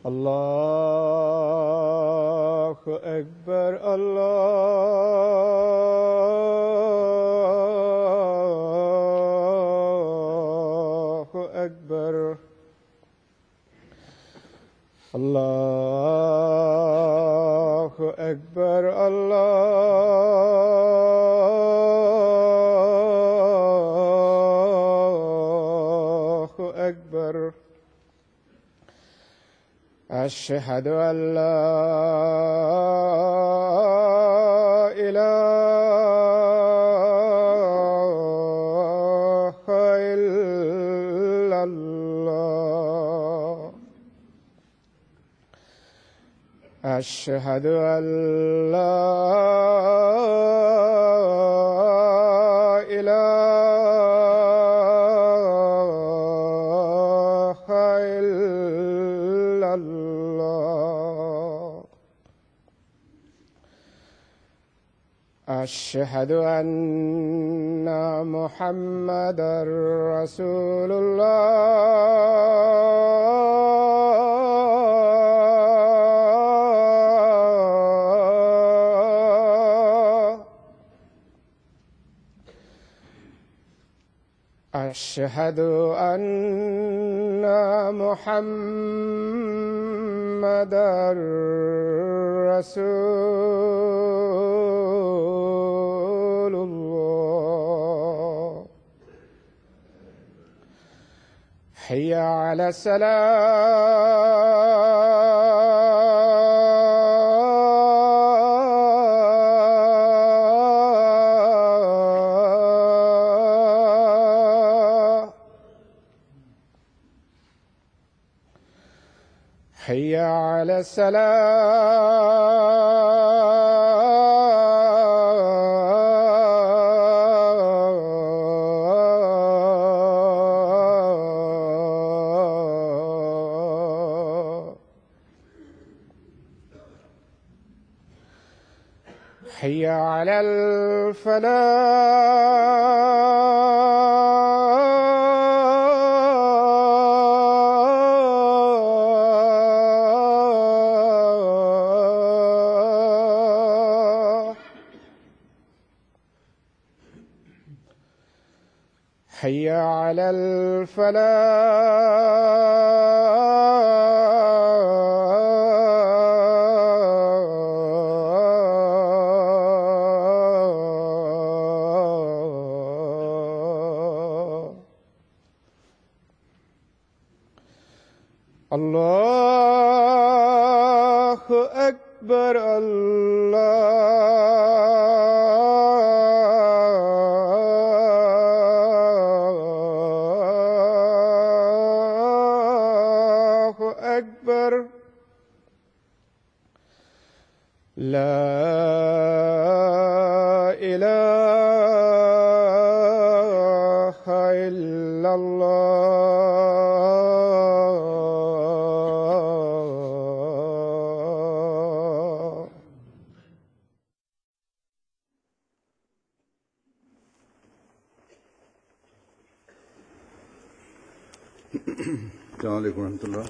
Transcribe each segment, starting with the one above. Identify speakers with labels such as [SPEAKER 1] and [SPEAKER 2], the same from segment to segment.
[SPEAKER 1] الله أكبر الله أكبر الله أكبر الله أكبر أشهد أن لا إله إلا الله أشهد أن لا إله إلا الله أشهد أن محمدًا رسول الله أشهد أن محمدًا رسول الله حي على الصلاة حي على السلام حي على الفلاح حي على الفلاح الله أكبر الله أكبر لا إله إلا الله
[SPEAKER 2] السلام عليكم ورحمة الله.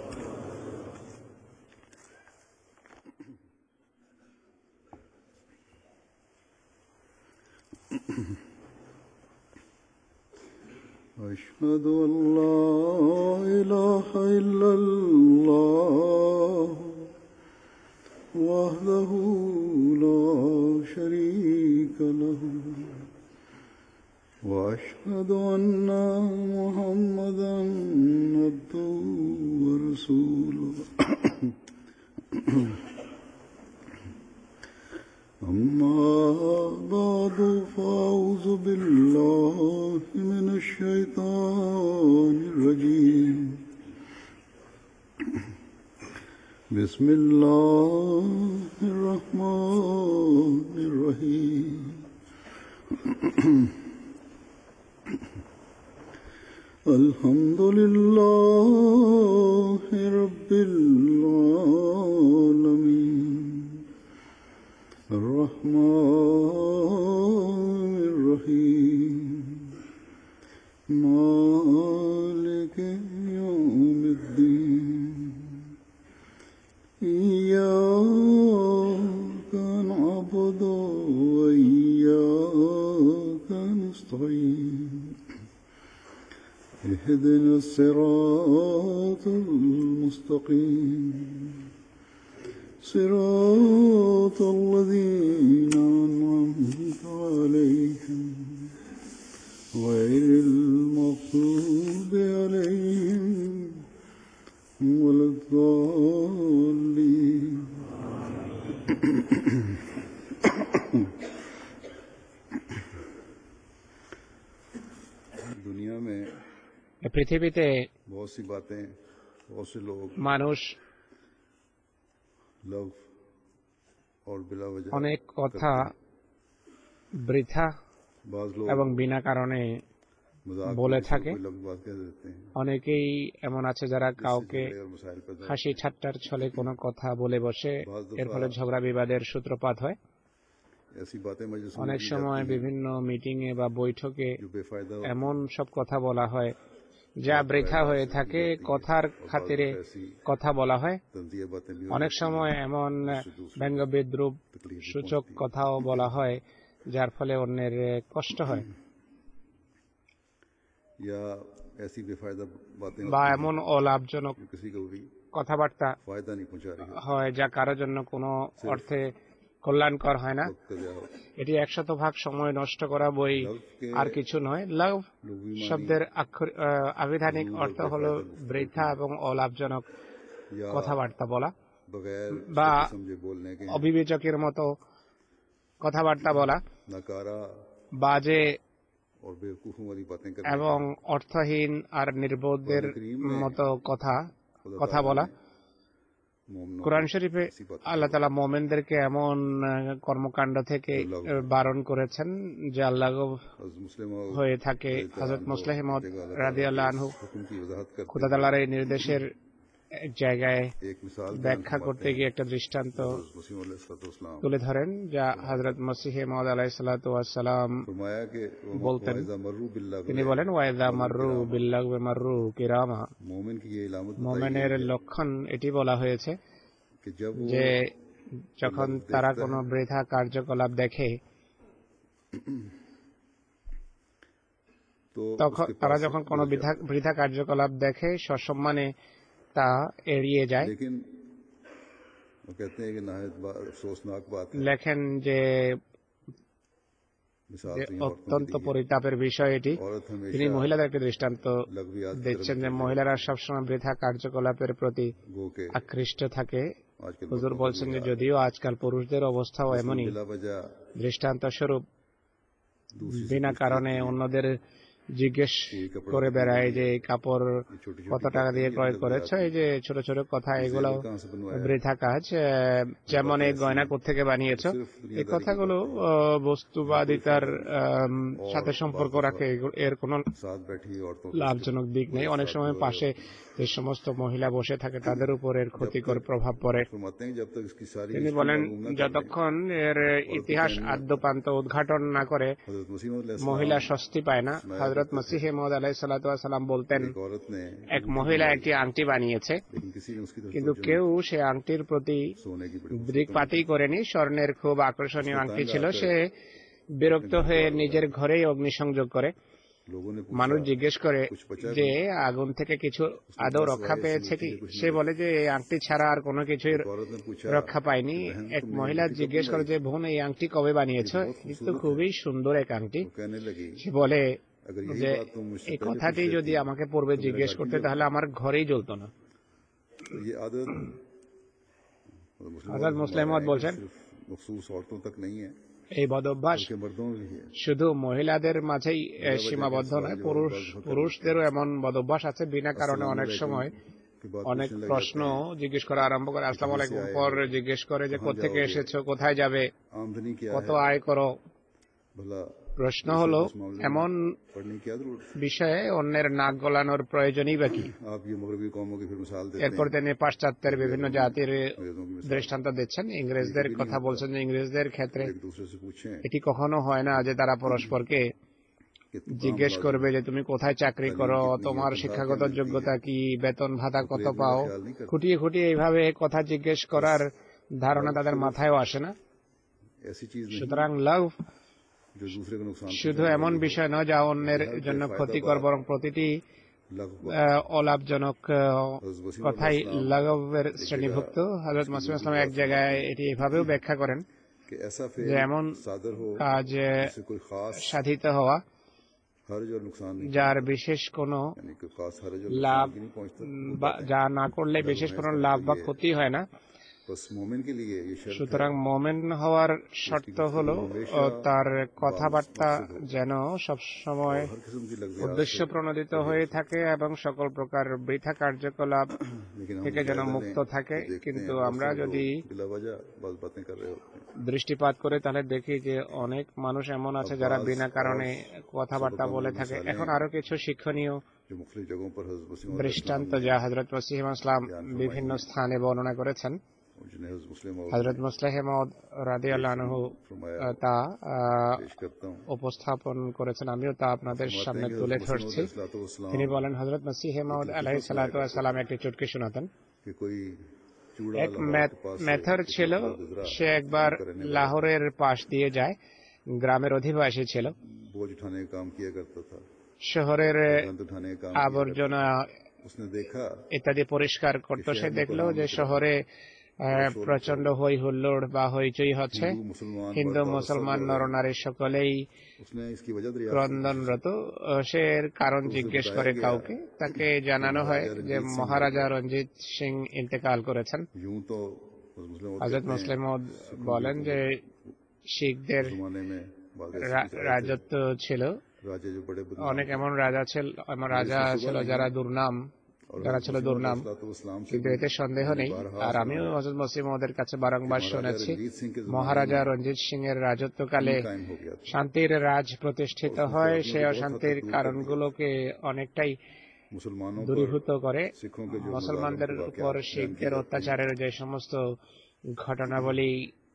[SPEAKER 2] أشهد أن لا إله إلا الله وحده لا شريك له وأشهد أن محمدًا عبده ورسوله أما بعد فأعوذ بالله من الشيطان الرجيم بسم الله الرحمن الرحيم الحمد لله رب العالمين الرحمن الرحيم مالك يوم الدين إياك نعبد وإياك نستعين اهدنا الصراط المستقيم صراط الذين أنعمت عليهم غير المغضوب عليهم ولا الضالين दुनिया में
[SPEAKER 3] পৃথিবীতে
[SPEAKER 2] बहुत सी बातें बहुत से लोग
[SPEAKER 3] মানুষ
[SPEAKER 2] लव और बिला वजह
[SPEAKER 3] অনেক কথা বৃথা
[SPEAKER 2] बाज लोग
[SPEAKER 3] এবং বিনা কারণে
[SPEAKER 2] मजाक
[SPEAKER 3] বলে
[SPEAKER 2] में
[SPEAKER 3] থাকে।
[SPEAKER 2] कोई लफ्ज बात कह देते हैं
[SPEAKER 3] অনেকেই এমন আছে যারা কাউকে
[SPEAKER 2] झगड़े और मसाइल पैदा
[SPEAKER 3] হাসি ঠাট্টার ছলে কোনো কথা বলে বসে, এর ফলে ঝগড়া বিবাদের সূত্রপাত হয়।
[SPEAKER 2] ऐसी बातें मजलिस में
[SPEAKER 3] অনেক
[SPEAKER 2] की
[SPEAKER 3] সময়
[SPEAKER 2] जाती हैं
[SPEAKER 3] বিভিন্ন মিটিং এ বা বৈঠকে
[SPEAKER 2] जो बेफायदा
[SPEAKER 3] এমন সব কথা বলা হয় যা বৃথা হয়ে থাকে, কথার খাতিরে কথা বলা হয়।
[SPEAKER 2] तंजिया बातें भी हो
[SPEAKER 3] অনেক সময় এমন ব্যঙ্গ বিদ্রুপ
[SPEAKER 2] तकलीफ
[SPEAKER 3] সূচক কথাও বলা হয় যার ফলে অন্যের কষ্ট হয়,
[SPEAKER 2] या ऐसी बेफायदा बातें
[SPEAKER 3] বা
[SPEAKER 2] होती हैं
[SPEAKER 3] এমন অলাভজনক
[SPEAKER 2] जो किसी को भी
[SPEAKER 3] কথাবার্তা
[SPEAKER 2] फायदा नहीं पहुंचा रही है
[SPEAKER 3] হয় যা কারোর জন্য কোনো অর্থে কল্যাণকর হয় না।
[SPEAKER 2] वक्त का ज़ाया होता
[SPEAKER 3] এটি 100% সময় নষ্ট করা বই
[SPEAKER 2] है। लव के
[SPEAKER 3] আর কিছু নয়। লাভ
[SPEAKER 2] लुग़वी मानी
[SPEAKER 3] শব্দের আবিধানিক অর্থ হলো বৃথা এবং অলাভজনক
[SPEAKER 2] या
[SPEAKER 3] কথাবার্তা বলা,
[SPEAKER 2] बगैर
[SPEAKER 3] বা
[SPEAKER 2] सोचे समझे बोलने के
[SPEAKER 3] অবিবেচকের মতো কথাবার্তা বলা,
[SPEAKER 2] नकारा
[SPEAKER 3] বাজে
[SPEAKER 2] और बेवकूफ़ों वाली बातें करने
[SPEAKER 3] এবং অর্থহীন আর নির্বোধের মতো কথা বলা।
[SPEAKER 2] मोमनों
[SPEAKER 3] কোরআন শরীফে
[SPEAKER 2] ऐसी बातें
[SPEAKER 3] আল্লাহ তাআলা মুমিনদেরকে এমন কর্মকাণ্ড থেকে বারণ করেছেন যে আল্লাহ
[SPEAKER 2] हज़रत मुस्लिम
[SPEAKER 3] হয়ে থাকে। হযরত মুসলিম মাউদ রাদিয়াল্লাহু আনহু
[SPEAKER 2] हुक्म की वजाहत करते
[SPEAKER 3] খোদা তাআলার এই নির্দেশের এক জায়গায়
[SPEAKER 2] एक मिसाल
[SPEAKER 3] ব্যাখ্যা করতে গিয়ে একটা দৃষ্টান্ত
[SPEAKER 2] मुस्लिम अलैहिस्सलाम
[SPEAKER 3] তুলে ধরেন যা হযরত মসিহ মাউদ আলাইহিস সালাতু ওয়াস সালাম
[SPEAKER 2] फरमाया कि
[SPEAKER 3] बोलते हैं।
[SPEAKER 2] वइज़ा मर्रू बिल्लाह
[SPEAKER 3] তিনি বলেন, ওয়াইদা মাররু বিল্লাগহি মাররু কিরামা।
[SPEAKER 2] मोमिन की ये इलामत बताई
[SPEAKER 3] মুমিনের লক্ষণ এটি বলা হয়েছে
[SPEAKER 2] कि जब वो
[SPEAKER 3] যে যখন তারা কোনো বৃথা কার্যকলাপ দেখে
[SPEAKER 2] तो
[SPEAKER 3] তখন
[SPEAKER 2] उसके
[SPEAKER 3] তারা
[SPEAKER 2] पास
[SPEAKER 3] যখন কোনো বৃথা কার্যকলাপ দেখে সসম্মানে তা এড়িয়ে যায়।
[SPEAKER 2] लेकिन वो कहते हैं कि नाहित अफसोसनाक बात है
[SPEAKER 3] লেখেন যে
[SPEAKER 2] मिसाल तो ये
[SPEAKER 3] অত্যন্ত পরিতাপের বিষয় এটি।
[SPEAKER 2] औरत
[SPEAKER 3] তিনি
[SPEAKER 2] हमेशा
[SPEAKER 3] মহিলাদের একটা দৃষ্টান্ত
[SPEAKER 2] लघवियात की
[SPEAKER 3] দিচ্ছেন
[SPEAKER 2] तरफ
[SPEAKER 3] যে মহিলারা সবসময় বৃথা কার্যকলাপের প্রতি
[SPEAKER 2] गो के
[SPEAKER 3] আকৃষ্ট থাকে।
[SPEAKER 2] आजकल
[SPEAKER 3] হুজুর বলছেন যে যদিও আজকাল পুরুষদের অবস্থাও এমনই,
[SPEAKER 2] बिला वजह
[SPEAKER 3] দৃষ্টান্ত স্বরূপ বিনা কারণে অন্যদের জিজ্ঞেস করে বেড়ায় যে এই কাপড় কত টাকা দিয়ে ক্রয় করেছ, এই যে ছোট ছোট কথা, এগুলো বৃথা কাজ। যেমন এই গয়না কোত্থেকে বানিয়েছ, এই কথাগুলো বস্তুবাদিতার সাথে সম্পর্ক রাখে, এর কোনো
[SPEAKER 2] साथ बैठी औरतों
[SPEAKER 3] লাভজনক দিক নেই। অনেক সময় পাশে যে সমস্ত মহিলা বসে থাকে তাদের উপর এর ক্ষতিকর প্রভাব পড়ে।
[SPEAKER 2] फरमाते हैं जब तक इसकी सारी
[SPEAKER 3] তিনি বলেন, যতক্ষণ এর ইতিহাস আদ্যপান্ত উদ্ঘাটন না করে
[SPEAKER 2] हज़रत मसीह
[SPEAKER 3] মহিলা স্বস্তি পায় না। হযরত মসিহ মাউদ আলাইহিস সালাতু ওয়াস সালাম বলতেন,
[SPEAKER 2] एक औरत ने
[SPEAKER 3] এক মহিলা একটি আংটি বানিয়েছে,
[SPEAKER 2] लेकिन किसी ने उसकी तरफ
[SPEAKER 3] কিন্তু কেউ সে আংটির প্রতি
[SPEAKER 2] सोने की बड़ी
[SPEAKER 3] দৃকপাতই করেনি। স্বর্ণের খুব আকর্ষণীয় আংটি ছিল। সে বিরক্ত হয়ে নিজের ঘরেই অগ্নিসংযোগ করে।
[SPEAKER 2] लोगों ने
[SPEAKER 3] মানুষ জিজ্ঞেস করে যে আগুন থেকে কিছু আদৌ রক্ষা পেয়েছে কি? সে বলে যে এই আংটি ছাড়া আর কোনো কিছুই
[SPEAKER 2] औरत ने पूछा
[SPEAKER 3] রক্ষা পায়নি। এক মহিলা জিজ্ঞেস করে যে বোন, এই আংটি কবে বানিয়েছ? কিন্তু খুবই সুন্দর এক আংটি।
[SPEAKER 2] तो कहने लगी
[SPEAKER 3] সে বলে
[SPEAKER 2] अगर यही
[SPEAKER 3] যে
[SPEAKER 2] बात तुम मुझसे
[SPEAKER 3] এই
[SPEAKER 2] पहले
[SPEAKER 3] কথাটি
[SPEAKER 2] पूछ
[SPEAKER 3] যদি
[SPEAKER 2] लेती,
[SPEAKER 3] আমাকে পূর্বে জিজ্ঞেস করতে তাহলে আমার ঘরেই জ্বলতো না।
[SPEAKER 2] तो ये आदत
[SPEAKER 3] হযরত মুসলিম মাউদ বলছেন,
[SPEAKER 2] सिर्फ मखसूस औरतों तक नहीं है
[SPEAKER 3] এই বদ অভ্যাস
[SPEAKER 2] बल्कि मर्दों में भी है
[SPEAKER 3] শুধু মহিলাদের মাঝেই সীমাবদ্ধ নয়, পুরুষদেরও এমন বদ অভ্যাস আছে। বিনা কারণে অনেক সময়
[SPEAKER 2] कि बात
[SPEAKER 3] অনেক
[SPEAKER 2] पूछने लग
[SPEAKER 3] প্রশ্ন
[SPEAKER 2] जाते
[SPEAKER 3] জিজ্ঞেস করা আরম্ভ করে। আসসালামু আলাইকুম পর জিজ্ঞেস করে যে কোত্থেকে এসেছো, কোথায় যাবে,
[SPEAKER 2] हैं। आमदनी क्या
[SPEAKER 3] কত
[SPEAKER 2] है
[SPEAKER 3] আয় করো।
[SPEAKER 2] भला
[SPEAKER 3] প্রশ্ন হলো, এমন
[SPEAKER 2] पढ़ने की क्या जरूरत है?
[SPEAKER 3] বিষয়ে অন্যের নাক গলানোর প্রয়োজনই বা কি?
[SPEAKER 2] आप ये मगरबी कौमों की फिर मिसाल देते
[SPEAKER 3] এরপর
[SPEAKER 2] हैं
[SPEAKER 3] তিনি পাশ্চাত্যের বিভিন্ন জাতির
[SPEAKER 2] अंग्रेजों की मिसाल
[SPEAKER 3] দৃষ্টান্ত দিচ্ছেন। ইংরেজদের কথা বলছেন যে ইংরেজদের ক্ষেত্রে
[SPEAKER 2] एक दूसरे से पूछें
[SPEAKER 3] এটি কখনো হয় না যে তারা পরস্পরকে
[SPEAKER 2] कि तू कहाँ
[SPEAKER 3] জিজ্ঞেস
[SPEAKER 2] मुलाजिम
[SPEAKER 3] করবে
[SPEAKER 2] है,
[SPEAKER 3] যে তুমি কোথায় চাকরি
[SPEAKER 2] तालीम
[SPEAKER 3] করো,
[SPEAKER 2] कितनी है,
[SPEAKER 3] তোমার
[SPEAKER 2] तनख्वाह क्या
[SPEAKER 3] শিক্ষাগত
[SPEAKER 2] मिलती है,
[SPEAKER 3] যোগ্যতা কি, बेतन भाता कत
[SPEAKER 2] प्रेम
[SPEAKER 3] পাও,
[SPEAKER 2] का ख्याल नहीं करते।
[SPEAKER 3] খুঁটিয়ে খুঁটিয়ে এইভাবে কথা জিজ্ঞেস করার ধারণা তাদের মাথায়ও আসে না।
[SPEAKER 2] ऐसी चीज नहीं
[SPEAKER 3] সুতরাং লাভ
[SPEAKER 2] जो दूसरे को नुकसान
[SPEAKER 3] শুধু
[SPEAKER 2] पहुंचाने
[SPEAKER 3] এমন
[SPEAKER 2] वाली हो।
[SPEAKER 3] বিষয় নয় যা অন্যের
[SPEAKER 2] हर
[SPEAKER 3] জন্য
[SPEAKER 2] बेफायदा
[SPEAKER 3] ক্ষতিকর,
[SPEAKER 2] बात
[SPEAKER 3] বরং প্রতিটি
[SPEAKER 2] लघु बात।
[SPEAKER 3] অলাভজনক
[SPEAKER 2] हज़रत वसीम
[SPEAKER 3] কথাই
[SPEAKER 2] अलैहिस्सलाम
[SPEAKER 3] লাঘবের
[SPEAKER 2] एक
[SPEAKER 3] শ্রেণীভুক্ত।
[SPEAKER 2] जगह
[SPEAKER 3] হযরত
[SPEAKER 2] इसकी
[SPEAKER 3] মুসলিম
[SPEAKER 2] दूसरी
[SPEAKER 3] ইসলাম এক
[SPEAKER 2] बात
[SPEAKER 3] জায়গায়
[SPEAKER 2] फरमाते हैं
[SPEAKER 3] এটি এভাবেও ব্যাখ্যা করেন
[SPEAKER 2] कि ऐसा
[SPEAKER 3] যে
[SPEAKER 2] फेल
[SPEAKER 3] এমন
[SPEAKER 2] सादर हो
[SPEAKER 3] কাজ
[SPEAKER 2] जिससे कोई खास
[SPEAKER 3] সাধিত হওয়া
[SPEAKER 2] हर्ज और नुकसान नहीं
[SPEAKER 3] যার
[SPEAKER 2] पहुंचता,
[SPEAKER 3] বিশেষ কোনো
[SPEAKER 2] यानी कोई खास हर्ज और नुकसान
[SPEAKER 3] লাভ
[SPEAKER 2] की नहीं पहुंचता, वो
[SPEAKER 3] বা
[SPEAKER 2] बातें
[SPEAKER 3] যা না করলে
[SPEAKER 2] लघु
[SPEAKER 3] বিশেষ
[SPEAKER 2] हैं।
[SPEAKER 3] কোনো
[SPEAKER 2] इसका
[SPEAKER 3] লাভ
[SPEAKER 2] मतलब
[SPEAKER 3] বা
[SPEAKER 2] ये है,
[SPEAKER 3] ক্ষতি হয় না।
[SPEAKER 2] बस मोमिन के लिए ये शर्त है
[SPEAKER 3] সুতরাং মোমেন হওয়ার শর্ত হলো তার কথাবার্তা যেন সবসময়
[SPEAKER 2] और हर किस्म की लग्जियात
[SPEAKER 3] উদ্দেশ্য
[SPEAKER 2] से
[SPEAKER 3] প্রণোদিত হয়ে থাকে এবং সকল প্রকার বৃথা কার্যকলাপ
[SPEAKER 2] लेकिन हम
[SPEAKER 3] থেকে যেন
[SPEAKER 2] जायजा
[SPEAKER 3] মুক্ত
[SPEAKER 2] लें
[SPEAKER 3] থাকে।
[SPEAKER 2] तो देखते
[SPEAKER 3] কিন্তু
[SPEAKER 2] हैं बहुत
[SPEAKER 3] আমরা
[SPEAKER 2] सारे
[SPEAKER 3] যদি
[SPEAKER 2] लोग बिला वजह बस बातें कर रहे होते हैं।
[SPEAKER 3] দৃষ্টিপাত করে তাহলে দেখি যে অনেক মানুষ এমন আছে যারা বিনা কারণে কথাবার্তা বলে থাকে। এখন আরো কিছু শিক্ষণীয়
[SPEAKER 2] जो मुख्तलिफ जगहों पर हज़रत वसीम
[SPEAKER 3] দৃষ্টান্ত যা হযরত মসিহ ইসলাম বিভিন্ন স্থানে বর্ণনা করেছেন,
[SPEAKER 2] और जिन्हें हज़रत मुस्लिम और
[SPEAKER 3] হযরত মুসলিহ মাউদ রাদিয়াল্লাহু আনহু তা
[SPEAKER 2] पेश करता हूँ।
[SPEAKER 3] উপস্থাপন করেছেন, আমিও তা আপনাদের সামনে তুলে ধরছি। তিনি বলেন, হযরত মসিহ মাউদ আলাইহিস সালাতু ওয়াস সালাম একটি চুটকি শোনাতেন।
[SPEAKER 2] कि कोई चूड़ा
[SPEAKER 3] এক
[SPEAKER 2] लाहौर के पास से
[SPEAKER 3] মেথর ছিল,
[SPEAKER 2] गुजरा,
[SPEAKER 3] সে একবার
[SPEAKER 2] करने वाला
[SPEAKER 3] লাহোরের পাশ দিয়ে যায়। গ্রামের অধিবাসী ছিল,
[SPEAKER 2] बोझ उठाने का काम किया करता था,
[SPEAKER 3] শহরের
[SPEAKER 2] गंद उठाने का काम किया करता
[SPEAKER 3] আবর্জনা
[SPEAKER 2] था। उसने देखा
[SPEAKER 3] ইত্যাদি পরিষ্কার করত। সে দেখলো যে শহরে প্রচন্ড হই হুল্লোড় বা হইচই হচ্ছে,
[SPEAKER 2] हिंदू मुसलमान
[SPEAKER 3] হিন্দু
[SPEAKER 2] मर्द
[SPEAKER 3] মুসলমান
[SPEAKER 2] औरत सब
[SPEAKER 3] নরনারী সকলেই
[SPEAKER 2] उसने इसकी वजह दरियाफ्त की।
[SPEAKER 3] ক্রন্দনরত। সে এর কারণ জিজ্ঞেস করে কাউকে, তাকে জানানো হয় যে মহারাজা রঞ্জিত সিং ইন্তেকাল করেছেন।
[SPEAKER 2] यूं तो मुस्लिम और
[SPEAKER 3] হযরত
[SPEAKER 2] कहते हैं,
[SPEAKER 3] মুসলিম বলেন যে শিখদের
[SPEAKER 2] जमाने में बाद
[SPEAKER 3] রাজত্ব ছিল,
[SPEAKER 2] राजे जो बड़े
[SPEAKER 3] অনেক এমন রাজা ছিল যারা ছিল দুর্নাম, কিন্তু এতে সন্দেহ নেই। আর আমিও হযরত মুসলিম ওদের কাছে বারংবার শুনেছি মহারাজা রঞ্জিত সিং এর রাজত্বকালে
[SPEAKER 2] कायम हो गया था।
[SPEAKER 3] শান্তির রাজ প্রতিষ্ঠিত হয়। সে অশান্তির কারণগুলোকে অনেকটাই
[SPEAKER 2] मुसलमानों पर
[SPEAKER 3] দূরীভূত করে।
[SPEAKER 2] सिखों के जो
[SPEAKER 3] মুসলমানদের
[SPEAKER 2] मजालिम के
[SPEAKER 3] উপর
[SPEAKER 2] वाक़यात
[SPEAKER 3] শিখদের
[SPEAKER 2] बयान किए
[SPEAKER 3] অত্যাচারের যে সমস্ত ঘটনাবলী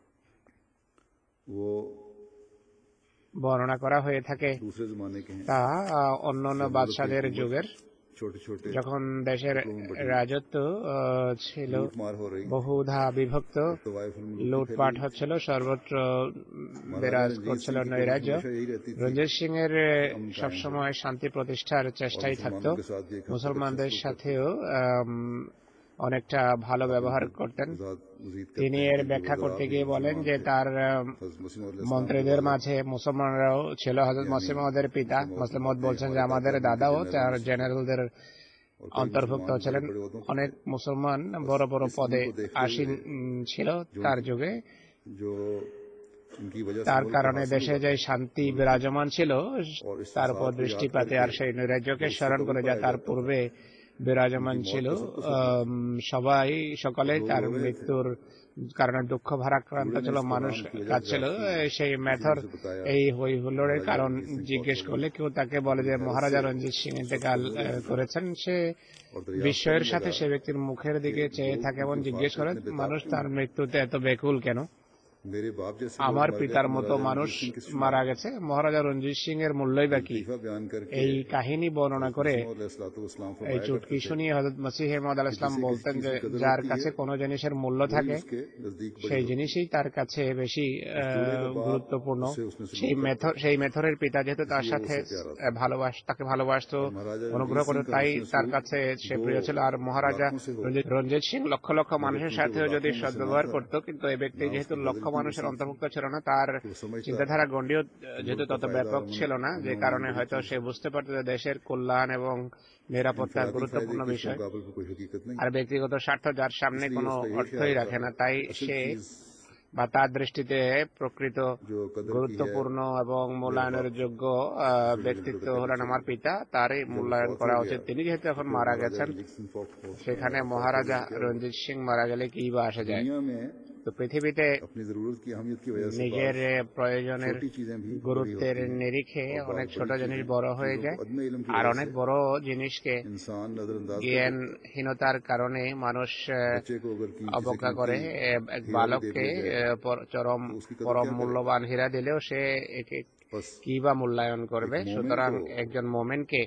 [SPEAKER 2] वो
[SPEAKER 3] বর্ণনা করা হয়ে থাকে
[SPEAKER 2] दूसरे जमाने के हैं।
[SPEAKER 3] তা অন্যান্য বাদশাদের যুগের,
[SPEAKER 2] छोटे छोटे
[SPEAKER 3] যখন দেশের রাজত্ব ছিল
[SPEAKER 2] लूटमार हो रही,
[SPEAKER 3] বহুধা বিভক্ত,
[SPEAKER 2] तवाइफ
[SPEAKER 3] লুটপাট হচ্ছিল, সর্বত্র বিরাজ করছিল নৈরাজ্য।
[SPEAKER 2] यही रहती थी।
[SPEAKER 3] রঞ্জিত সিং এর সবসময় শান্তি প্রতিষ্ঠার চেষ্টাই থাকতো।
[SPEAKER 2] के साथ भी एक
[SPEAKER 3] মুসলমানদের সাথেও অনেকটা ভালো ব্যবহার করতেন।
[SPEAKER 2] मजीद
[SPEAKER 3] তিনি এর ব্যাখ্যা করতে গিয়ে বলেন যে তার মন্ত্রীদের মাঝে মুসলমানরাও ছিল। হযরত মুসলিম ওদের পিতা মুসলিম বলছেন যে আমাদের দাদাও তার জেনারেলদের অন্তর্ভুক্ত ছিলেন। অনেক মুসলমান বড় বড় পদে আসীন ছিল তার যুগে।
[SPEAKER 2] जो इनकी वजह से
[SPEAKER 3] তার
[SPEAKER 2] मुल्क
[SPEAKER 3] কারণে
[SPEAKER 2] हासिल
[SPEAKER 3] দেশে
[SPEAKER 2] हुआ
[SPEAKER 3] যে শান্তি বিরাজমান ছিল তার উপর দৃষ্টিপাতে আর সেই নৈরাজ্যকে স্মরণ করে যা তার পূর্বে বিরাজমান ছিল। সকলে তার মৃত্যুর কারণে দুঃখ ভারাক্রান্ত ছিল, মানুষ কাঁদছিল। সেই মেথর এই হই হুল্লোড়ের কারণ জিজ্ঞেস করলে কেউ তাকে বলে যে মহারাজা রঞ্জিত সিং ইন্তেকাল করেছেন। সে বিস্ময়ের সাথে সে ব্যক্তির মুখের দিকে চেয়ে থাকে এবং জিজ্ঞেস করে মানুষ তার মৃত্যুতে এত বেকুল কেন?
[SPEAKER 2] मेरे बाप जैसे
[SPEAKER 3] আমার পিতার মতো মানুষ মারা গেছে, মহারাজা রঞ্জিত সিং এর মূল্যই বা কি?
[SPEAKER 2] लतीफा बयान करके
[SPEAKER 3] এই কাহিনী বর্ণনা করে
[SPEAKER 2] अलैहिस्सलाम
[SPEAKER 3] এই চুটকি শুনিয়ে হযরত মসিহ মাউদ আলাইহিস সালাম বলতেন যে যার কাছে কোনো জিনিসের মূল্য থাকে
[SPEAKER 2] उसके नजदीक
[SPEAKER 3] সেই জিনিসই তার কাছে বেশি গুরুত্বপূর্ণ। সেই মেথরের পিতা যেহেতু তার সাথে তাকে ভালোবাসতো, অনুগ্রহ করে, তাই তার কাছে সে প্রিয় ছিল। আর মহারাজা রঞ্জিত সিং লক্ষ লক্ষ মানুষের সাথেও যদি সদ্ব্যবহার করত, কিন্তু এই ব্যক্তি যেহেতু লক্ষ মানুষের অন্তর্ভুক্ত ছিল না, তার চিন্তাধারা গণ্ডিও যেহেতু তত ব্যাপক ছিল না, যে কারণে হয়তো সে বুঝতে পারত যে দেশের কল্যাণ এবং নিরাপত্তা গুরুত্বপূর্ণ বিষয়
[SPEAKER 2] कोई हकीकत नहीं।
[SPEAKER 3] আর ব্যক্তিগত স্বার্থ যার সামনে কোনো অর্থই রাখে না। তাই সে বা তার দৃষ্টিতে প্রকৃত গুরুত্বপূর্ণ এবং মূল্যায়নের যোগ্য ব্যক্তিত্ব হলেন আমার পিতা, তারই মূল্যায়ন করা উচিত। তিনি যেহেতু এখন মারা গেছেন, সেখানে মহারাজা রঞ্জিত সিং মারা গেলে কি বা আসে যায়?
[SPEAKER 2] दुनिया में
[SPEAKER 3] তো পৃথিবীতে
[SPEAKER 2] अपनी जरूरत की अहमियत की वजह से
[SPEAKER 3] নিজের প্রয়োজনের
[SPEAKER 2] छोटी चीजें भी बड़ी
[SPEAKER 3] গুরুত্বের
[SPEAKER 2] होती हैं
[SPEAKER 3] নিরিখে
[SPEAKER 2] और
[SPEAKER 3] অনেক
[SPEAKER 2] बात
[SPEAKER 3] ছোট
[SPEAKER 2] बड़ी
[SPEAKER 3] জিনিস
[SPEAKER 2] चीजें
[SPEAKER 3] বড় হয়ে
[SPEAKER 2] चीजों
[SPEAKER 3] যায়,
[SPEAKER 2] को अदम इल्म की
[SPEAKER 3] আর
[SPEAKER 2] वजह
[SPEAKER 3] অনেক
[SPEAKER 2] से
[SPEAKER 3] বড় জিনিসকে
[SPEAKER 2] इंसान नजरअंदाज कर देता है।
[SPEAKER 3] জ্ঞানহীনতার কারণে মানুষ
[SPEAKER 2] बच्चे को अगर किसी
[SPEAKER 3] অবজ্ঞা করে।
[SPEAKER 2] कीमती
[SPEAKER 3] এক
[SPEAKER 2] हीरा भी दे
[SPEAKER 3] বালককে
[SPEAKER 2] दिया जाए
[SPEAKER 3] চরম
[SPEAKER 2] तो उसकी कदर
[SPEAKER 3] পরম
[SPEAKER 2] क्या करे।
[SPEAKER 3] মূল্যবান হীরা দিলেও সে একে
[SPEAKER 2] बस
[SPEAKER 3] কি বা মূল্যায়ন করবে।
[SPEAKER 2] एक मोमिन
[SPEAKER 3] সুতরাং
[SPEAKER 2] को
[SPEAKER 3] একজন মোমেনকে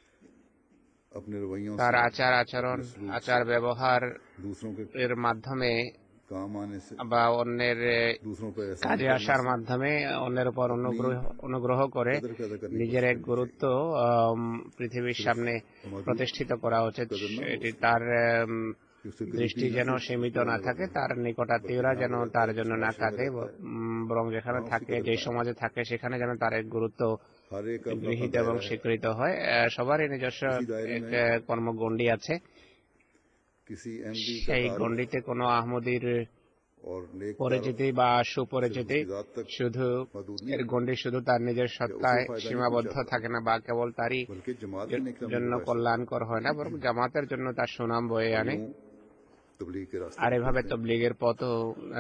[SPEAKER 2] अपने रवैयों
[SPEAKER 3] তার
[SPEAKER 2] से
[SPEAKER 3] আচার আচরণ,
[SPEAKER 2] अपने सलूक
[SPEAKER 3] আচার
[SPEAKER 2] से
[SPEAKER 3] ব্যবহার
[SPEAKER 2] दूसरों के
[SPEAKER 3] এর মাধ্যমে
[SPEAKER 2] काम आने से
[SPEAKER 3] বা অন্যের
[SPEAKER 2] दूसरों पर एहसान
[SPEAKER 3] কাজে
[SPEAKER 2] करने
[SPEAKER 3] আসার
[SPEAKER 2] से
[SPEAKER 3] মাধ্যমে অন্যের উপর
[SPEAKER 2] अपनी
[SPEAKER 3] অনুগ্রহ করে
[SPEAKER 2] कदर पैदा करने की
[SPEAKER 3] নিজের
[SPEAKER 2] कोशिश
[SPEAKER 3] এক
[SPEAKER 2] करनी
[SPEAKER 3] গুরুত্ব পৃথিবীর
[SPEAKER 2] सिर्फ
[SPEAKER 3] সামনে
[SPEAKER 2] मौजूद
[SPEAKER 3] প্রতিষ্ঠিত করা উচিত।
[SPEAKER 2] कदर ना हो
[SPEAKER 3] এটি
[SPEAKER 2] उसकी
[SPEAKER 3] তার
[SPEAKER 2] कि उससे
[SPEAKER 3] দৃষ্টি
[SPEAKER 2] करीबी
[SPEAKER 3] যেন
[SPEAKER 2] ना सिर्फ
[SPEAKER 3] সীমিত
[SPEAKER 2] रिश्तेदार
[SPEAKER 3] না
[SPEAKER 2] नवाजे
[SPEAKER 3] থাকে,
[SPEAKER 2] हों,
[SPEAKER 3] তার
[SPEAKER 2] बल्कि
[SPEAKER 3] নিকটাত্মীয়রা
[SPEAKER 2] जहाँ
[SPEAKER 3] যেন
[SPEAKER 2] वो रहता
[SPEAKER 3] তার
[SPEAKER 2] है, जिस
[SPEAKER 3] জন্য না
[SPEAKER 2] मुआशरे में
[SPEAKER 3] কাঁদে,
[SPEAKER 2] रहता है
[SPEAKER 3] বরং যেখানে
[SPEAKER 2] वहाँ उसकी
[SPEAKER 3] থাকে,
[SPEAKER 2] कदर
[SPEAKER 3] যে
[SPEAKER 2] पाए।
[SPEAKER 3] সমাজে থাকে সেখানে যেন তার এক গুরুত্ব
[SPEAKER 2] हर एक का अपना अपना
[SPEAKER 3] গৃহীত এবং
[SPEAKER 2] दायरा है।
[SPEAKER 3] স্বীকৃত হয়। সবারই নিজস্ব
[SPEAKER 2] इसी दायरे
[SPEAKER 3] এক
[SPEAKER 2] में
[SPEAKER 3] কর্মগণ্ডি আছে।
[SPEAKER 2] किसी अहमदी का
[SPEAKER 3] সেই
[SPEAKER 2] तारुफ
[SPEAKER 3] গণ্ডিতে কোনো আহমদীর
[SPEAKER 2] और नेक तारुफ
[SPEAKER 3] পরিচিতি বা
[SPEAKER 2] सिर्फ
[SPEAKER 3] সুপরিচিতি
[SPEAKER 2] उसकी जात तक
[SPEAKER 3] শুধু
[SPEAKER 2] महदूद नहीं
[SPEAKER 3] এর
[SPEAKER 2] रहता,
[SPEAKER 3] গণ্ডি শুধু তার নিজের
[SPEAKER 2] या उसे
[SPEAKER 3] সত্তায়
[SPEAKER 2] फायदा नहीं
[SPEAKER 3] সীমাবদ্ধ
[SPEAKER 2] पहुंचाता,
[SPEAKER 3] থাকে না বা কেবল তারই
[SPEAKER 2] बल्कि जमात की नेक तमन्ना
[SPEAKER 3] জন্য
[SPEAKER 2] का बायस होता
[SPEAKER 3] কল্যাণকর হয় না, বরং জামাতের জন্য তার সুনাম বয়ে
[SPEAKER 2] है। और
[SPEAKER 3] আনে।
[SPEAKER 2] यूं तबलीग के रास्ते
[SPEAKER 3] আর
[SPEAKER 2] भी
[SPEAKER 3] এভাবে
[SPEAKER 2] खुलते हैं।
[SPEAKER 3] তবলিগের পথও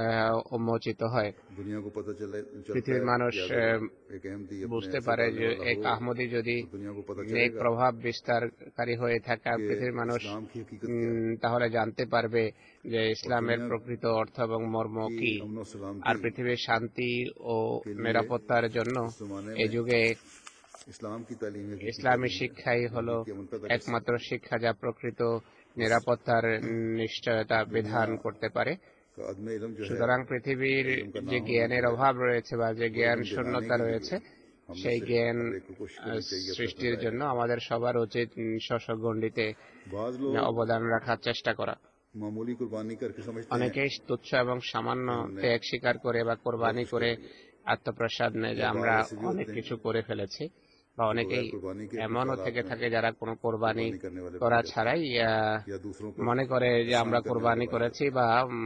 [SPEAKER 3] উন্মোচিত হয়।
[SPEAKER 2] दुनिया को पता चलता
[SPEAKER 3] পৃথিবীর
[SPEAKER 2] है
[SPEAKER 3] মানুষ
[SPEAKER 2] कि अगर एक अहमदी अपने
[SPEAKER 3] বুঝতে
[SPEAKER 2] असर
[SPEAKER 3] পারে
[SPEAKER 2] डालने
[SPEAKER 3] যে
[SPEAKER 2] वाला
[SPEAKER 3] এক
[SPEAKER 2] हो
[SPEAKER 3] আহমদী যদি
[SPEAKER 2] तो दुनिया को पता
[SPEAKER 3] নেক
[SPEAKER 2] चलेगा
[SPEAKER 3] প্রভাব বিস্তারকারী হয়ে থাকে, আর
[SPEAKER 2] कि
[SPEAKER 3] পৃথিবীর মানুষ
[SPEAKER 2] इस्लाम की हकीकत क्या है
[SPEAKER 3] তাহলে জানতে পারবে যে
[SPEAKER 2] और
[SPEAKER 3] ইসলামের
[SPEAKER 2] दुनिया
[SPEAKER 3] প্রকৃত অর্থ এবং মর্ম
[SPEAKER 2] की
[SPEAKER 3] কি।
[SPEAKER 2] अमन और
[SPEAKER 3] আর
[SPEAKER 2] सलामती
[SPEAKER 3] পৃথিবীর শান্তি ও
[SPEAKER 2] के लिए
[SPEAKER 3] নিরাপত্তার জন্য
[SPEAKER 2] इस जमाने
[SPEAKER 3] এই
[SPEAKER 2] में
[SPEAKER 3] যুগে
[SPEAKER 2] इस्लाम की तालीम हकीकी
[SPEAKER 3] ইসলামী
[SPEAKER 2] तालीम है
[SPEAKER 3] শিক্ষাই
[SPEAKER 2] जो
[SPEAKER 3] হলো
[SPEAKER 2] हकीकी अमन पैदा कर
[SPEAKER 3] একমাত্র
[SPEAKER 2] सकती है।
[SPEAKER 3] শিক্ষা যা প্রকৃত
[SPEAKER 2] इस
[SPEAKER 3] নিরাপত্তার নিশ্চয়তা
[SPEAKER 2] दुनिया
[SPEAKER 3] বিধান করতে পারে।
[SPEAKER 2] का अदम इल्म जो है
[SPEAKER 3] সুতরাং পৃথিবীর
[SPEAKER 2] इल्म का
[SPEAKER 3] যে
[SPEAKER 2] ना होना
[SPEAKER 3] জ্ঞানের
[SPEAKER 2] जो है
[SPEAKER 3] অভাব রয়েছে বা যে
[SPEAKER 2] वो
[SPEAKER 3] জ্ঞান
[SPEAKER 2] इल्म दिलाने
[SPEAKER 3] শূন্যতা
[SPEAKER 2] के
[SPEAKER 3] রয়েছে,
[SPEAKER 2] लिए हम में
[SPEAKER 3] সেই
[SPEAKER 2] से
[SPEAKER 3] জ্ঞান
[SPEAKER 2] हर एक को कोशिश करनी चाहिए अपने
[SPEAKER 3] সৃষ্টির
[SPEAKER 2] दायरे
[SPEAKER 3] জন্য
[SPEAKER 2] में।
[SPEAKER 3] আমাদের সবার উচিত স্ব-স্ব-গণ্ডিতে
[SPEAKER 2] बाज लोग
[SPEAKER 3] অবদান রাখার চেষ্টা করা।
[SPEAKER 2] मामूली कुर्बानी करके समझते हैं
[SPEAKER 3] অনেকেই তুচ্ছ এবং সামান্য
[SPEAKER 2] कि हमने
[SPEAKER 3] ত্যাগ স্বীকার করে বা
[SPEAKER 2] बहुत
[SPEAKER 3] কোরবানি
[SPEAKER 2] कुछ
[SPEAKER 3] করে
[SPEAKER 2] कर लिया,
[SPEAKER 3] আত্মপ্রসাদ নেয় যে
[SPEAKER 2] या
[SPEAKER 3] আমরা
[SPEAKER 2] बाज ऐसे भी
[SPEAKER 3] অনেক
[SPEAKER 2] होते हैं
[SPEAKER 3] কিছু করে ফেলেছি। বা
[SPEAKER 2] जो
[SPEAKER 3] অনেকেই
[SPEAKER 2] बगैर कुर्बानी के अपने
[SPEAKER 3] এমনও
[SPEAKER 2] ख्यालात
[SPEAKER 3] থেকে
[SPEAKER 2] में
[SPEAKER 3] থাকে যারা কোনো কোরবানি
[SPEAKER 2] कुर्बानी करने वाले बन
[SPEAKER 3] করা
[SPEAKER 2] जाते हैं
[SPEAKER 3] ছাড়াই
[SPEAKER 2] या दूसरों को
[SPEAKER 3] মনে করে যে
[SPEAKER 2] एहसान
[SPEAKER 3] আমরা
[SPEAKER 2] करने वाले
[SPEAKER 3] কোরবানি
[SPEAKER 2] बन
[SPEAKER 3] করেছি
[SPEAKER 2] जाते
[SPEAKER 3] বা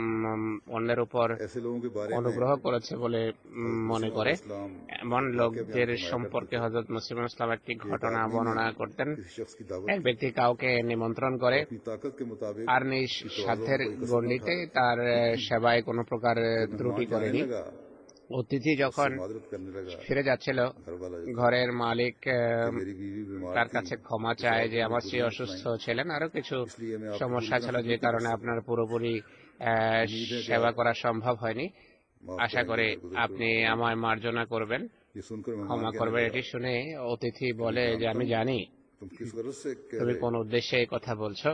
[SPEAKER 3] অন্যের উপর
[SPEAKER 2] हैं। ऐसे लोगों के बारे में
[SPEAKER 3] অনুগ্রহ করেছে বলে
[SPEAKER 2] हज़रत
[SPEAKER 3] মনে
[SPEAKER 2] मुस्लिम
[SPEAKER 3] করে।
[SPEAKER 2] इस्लाम
[SPEAKER 3] এমন
[SPEAKER 2] एक वाक़या
[SPEAKER 3] लोকদের
[SPEAKER 2] बयान फरमाया
[SPEAKER 3] সম্পর্কে
[SPEAKER 2] करते थे
[SPEAKER 3] হযরত মুসলিম ইসলাম একটি
[SPEAKER 2] कि एक
[SPEAKER 3] ঘটনা
[SPEAKER 2] आदमी ने
[SPEAKER 3] বর্ণনা করতেন।
[SPEAKER 2] किसी शख्स की दावत
[SPEAKER 3] এক
[SPEAKER 2] की
[SPEAKER 3] ব্যক্তি কাউকে নিমন্ত্রণ
[SPEAKER 2] और
[SPEAKER 3] করে
[SPEAKER 2] अपनी ताकत के मुताबिक
[SPEAKER 3] আর নিজ
[SPEAKER 2] उसकी तवाज़ुन
[SPEAKER 3] সাধ্যের
[SPEAKER 2] में कोई कसर न
[SPEAKER 3] গণ্ডিতে
[SPEAKER 2] उठाया।
[SPEAKER 3] তার সেবায় কোনো প্রকার
[SPEAKER 2] जब
[SPEAKER 3] ত্রুটি
[SPEAKER 2] मेहमान जाने
[SPEAKER 3] করেনি।
[SPEAKER 2] लगा
[SPEAKER 3] অতিথি
[SPEAKER 2] तो
[SPEAKER 3] যখন
[SPEAKER 2] उससे मादरत करने लगा।
[SPEAKER 3] ফিরে যাচ্ছিল,
[SPEAKER 2] घर वाला जो था
[SPEAKER 3] ঘরের মালিক
[SPEAKER 2] कि मेरी बीवी बीमार
[SPEAKER 3] তার
[SPEAKER 2] थी,
[SPEAKER 3] কাছে ক্ষমা
[SPEAKER 2] कुछ
[SPEAKER 3] চায়
[SPEAKER 2] और
[SPEAKER 3] যে
[SPEAKER 2] भी
[SPEAKER 3] আমার স্ত্রী
[SPEAKER 2] मजबूरियां
[SPEAKER 3] অসুস্থ
[SPEAKER 2] सुनाई,
[SPEAKER 3] ছিলেন, আরো কিছু
[SPEAKER 2] इसलिए मैं आपकी पूरी
[SPEAKER 3] সমস্যা
[SPEAKER 2] तरह
[SPEAKER 3] ছিল যে
[SPEAKER 2] खिदमत नहीं कर
[SPEAKER 3] কারণে
[SPEAKER 2] सका।
[SPEAKER 3] আপনার পুরোপুরি
[SPEAKER 2] उम्मीद है कि
[SPEAKER 3] সেবা
[SPEAKER 2] आप
[SPEAKER 3] করা সম্ভব হয়নি।
[SPEAKER 2] माफ
[SPEAKER 3] আশা
[SPEAKER 2] करेंगे
[SPEAKER 3] করি
[SPEAKER 2] दरगुजर
[SPEAKER 3] আপনি
[SPEAKER 2] को।
[SPEAKER 3] আমায় মার্জনা করবেন,
[SPEAKER 2] ये सुनकर मेहमान
[SPEAKER 3] ক্ষমা
[SPEAKER 2] कहने
[SPEAKER 3] করবেন।
[SPEAKER 2] लगा
[SPEAKER 3] এটি শুনে অতিথি
[SPEAKER 2] कि मैं
[SPEAKER 3] বলে যে
[SPEAKER 2] जानता
[SPEAKER 3] আমি
[SPEAKER 2] हूँ
[SPEAKER 3] জানি
[SPEAKER 2] तुम किस गरज से कह
[SPEAKER 3] তুমি
[SPEAKER 2] रहे
[SPEAKER 3] কোন
[SPEAKER 2] हो।
[SPEAKER 3] উদ্দেশ্যে এই কথা বলছো।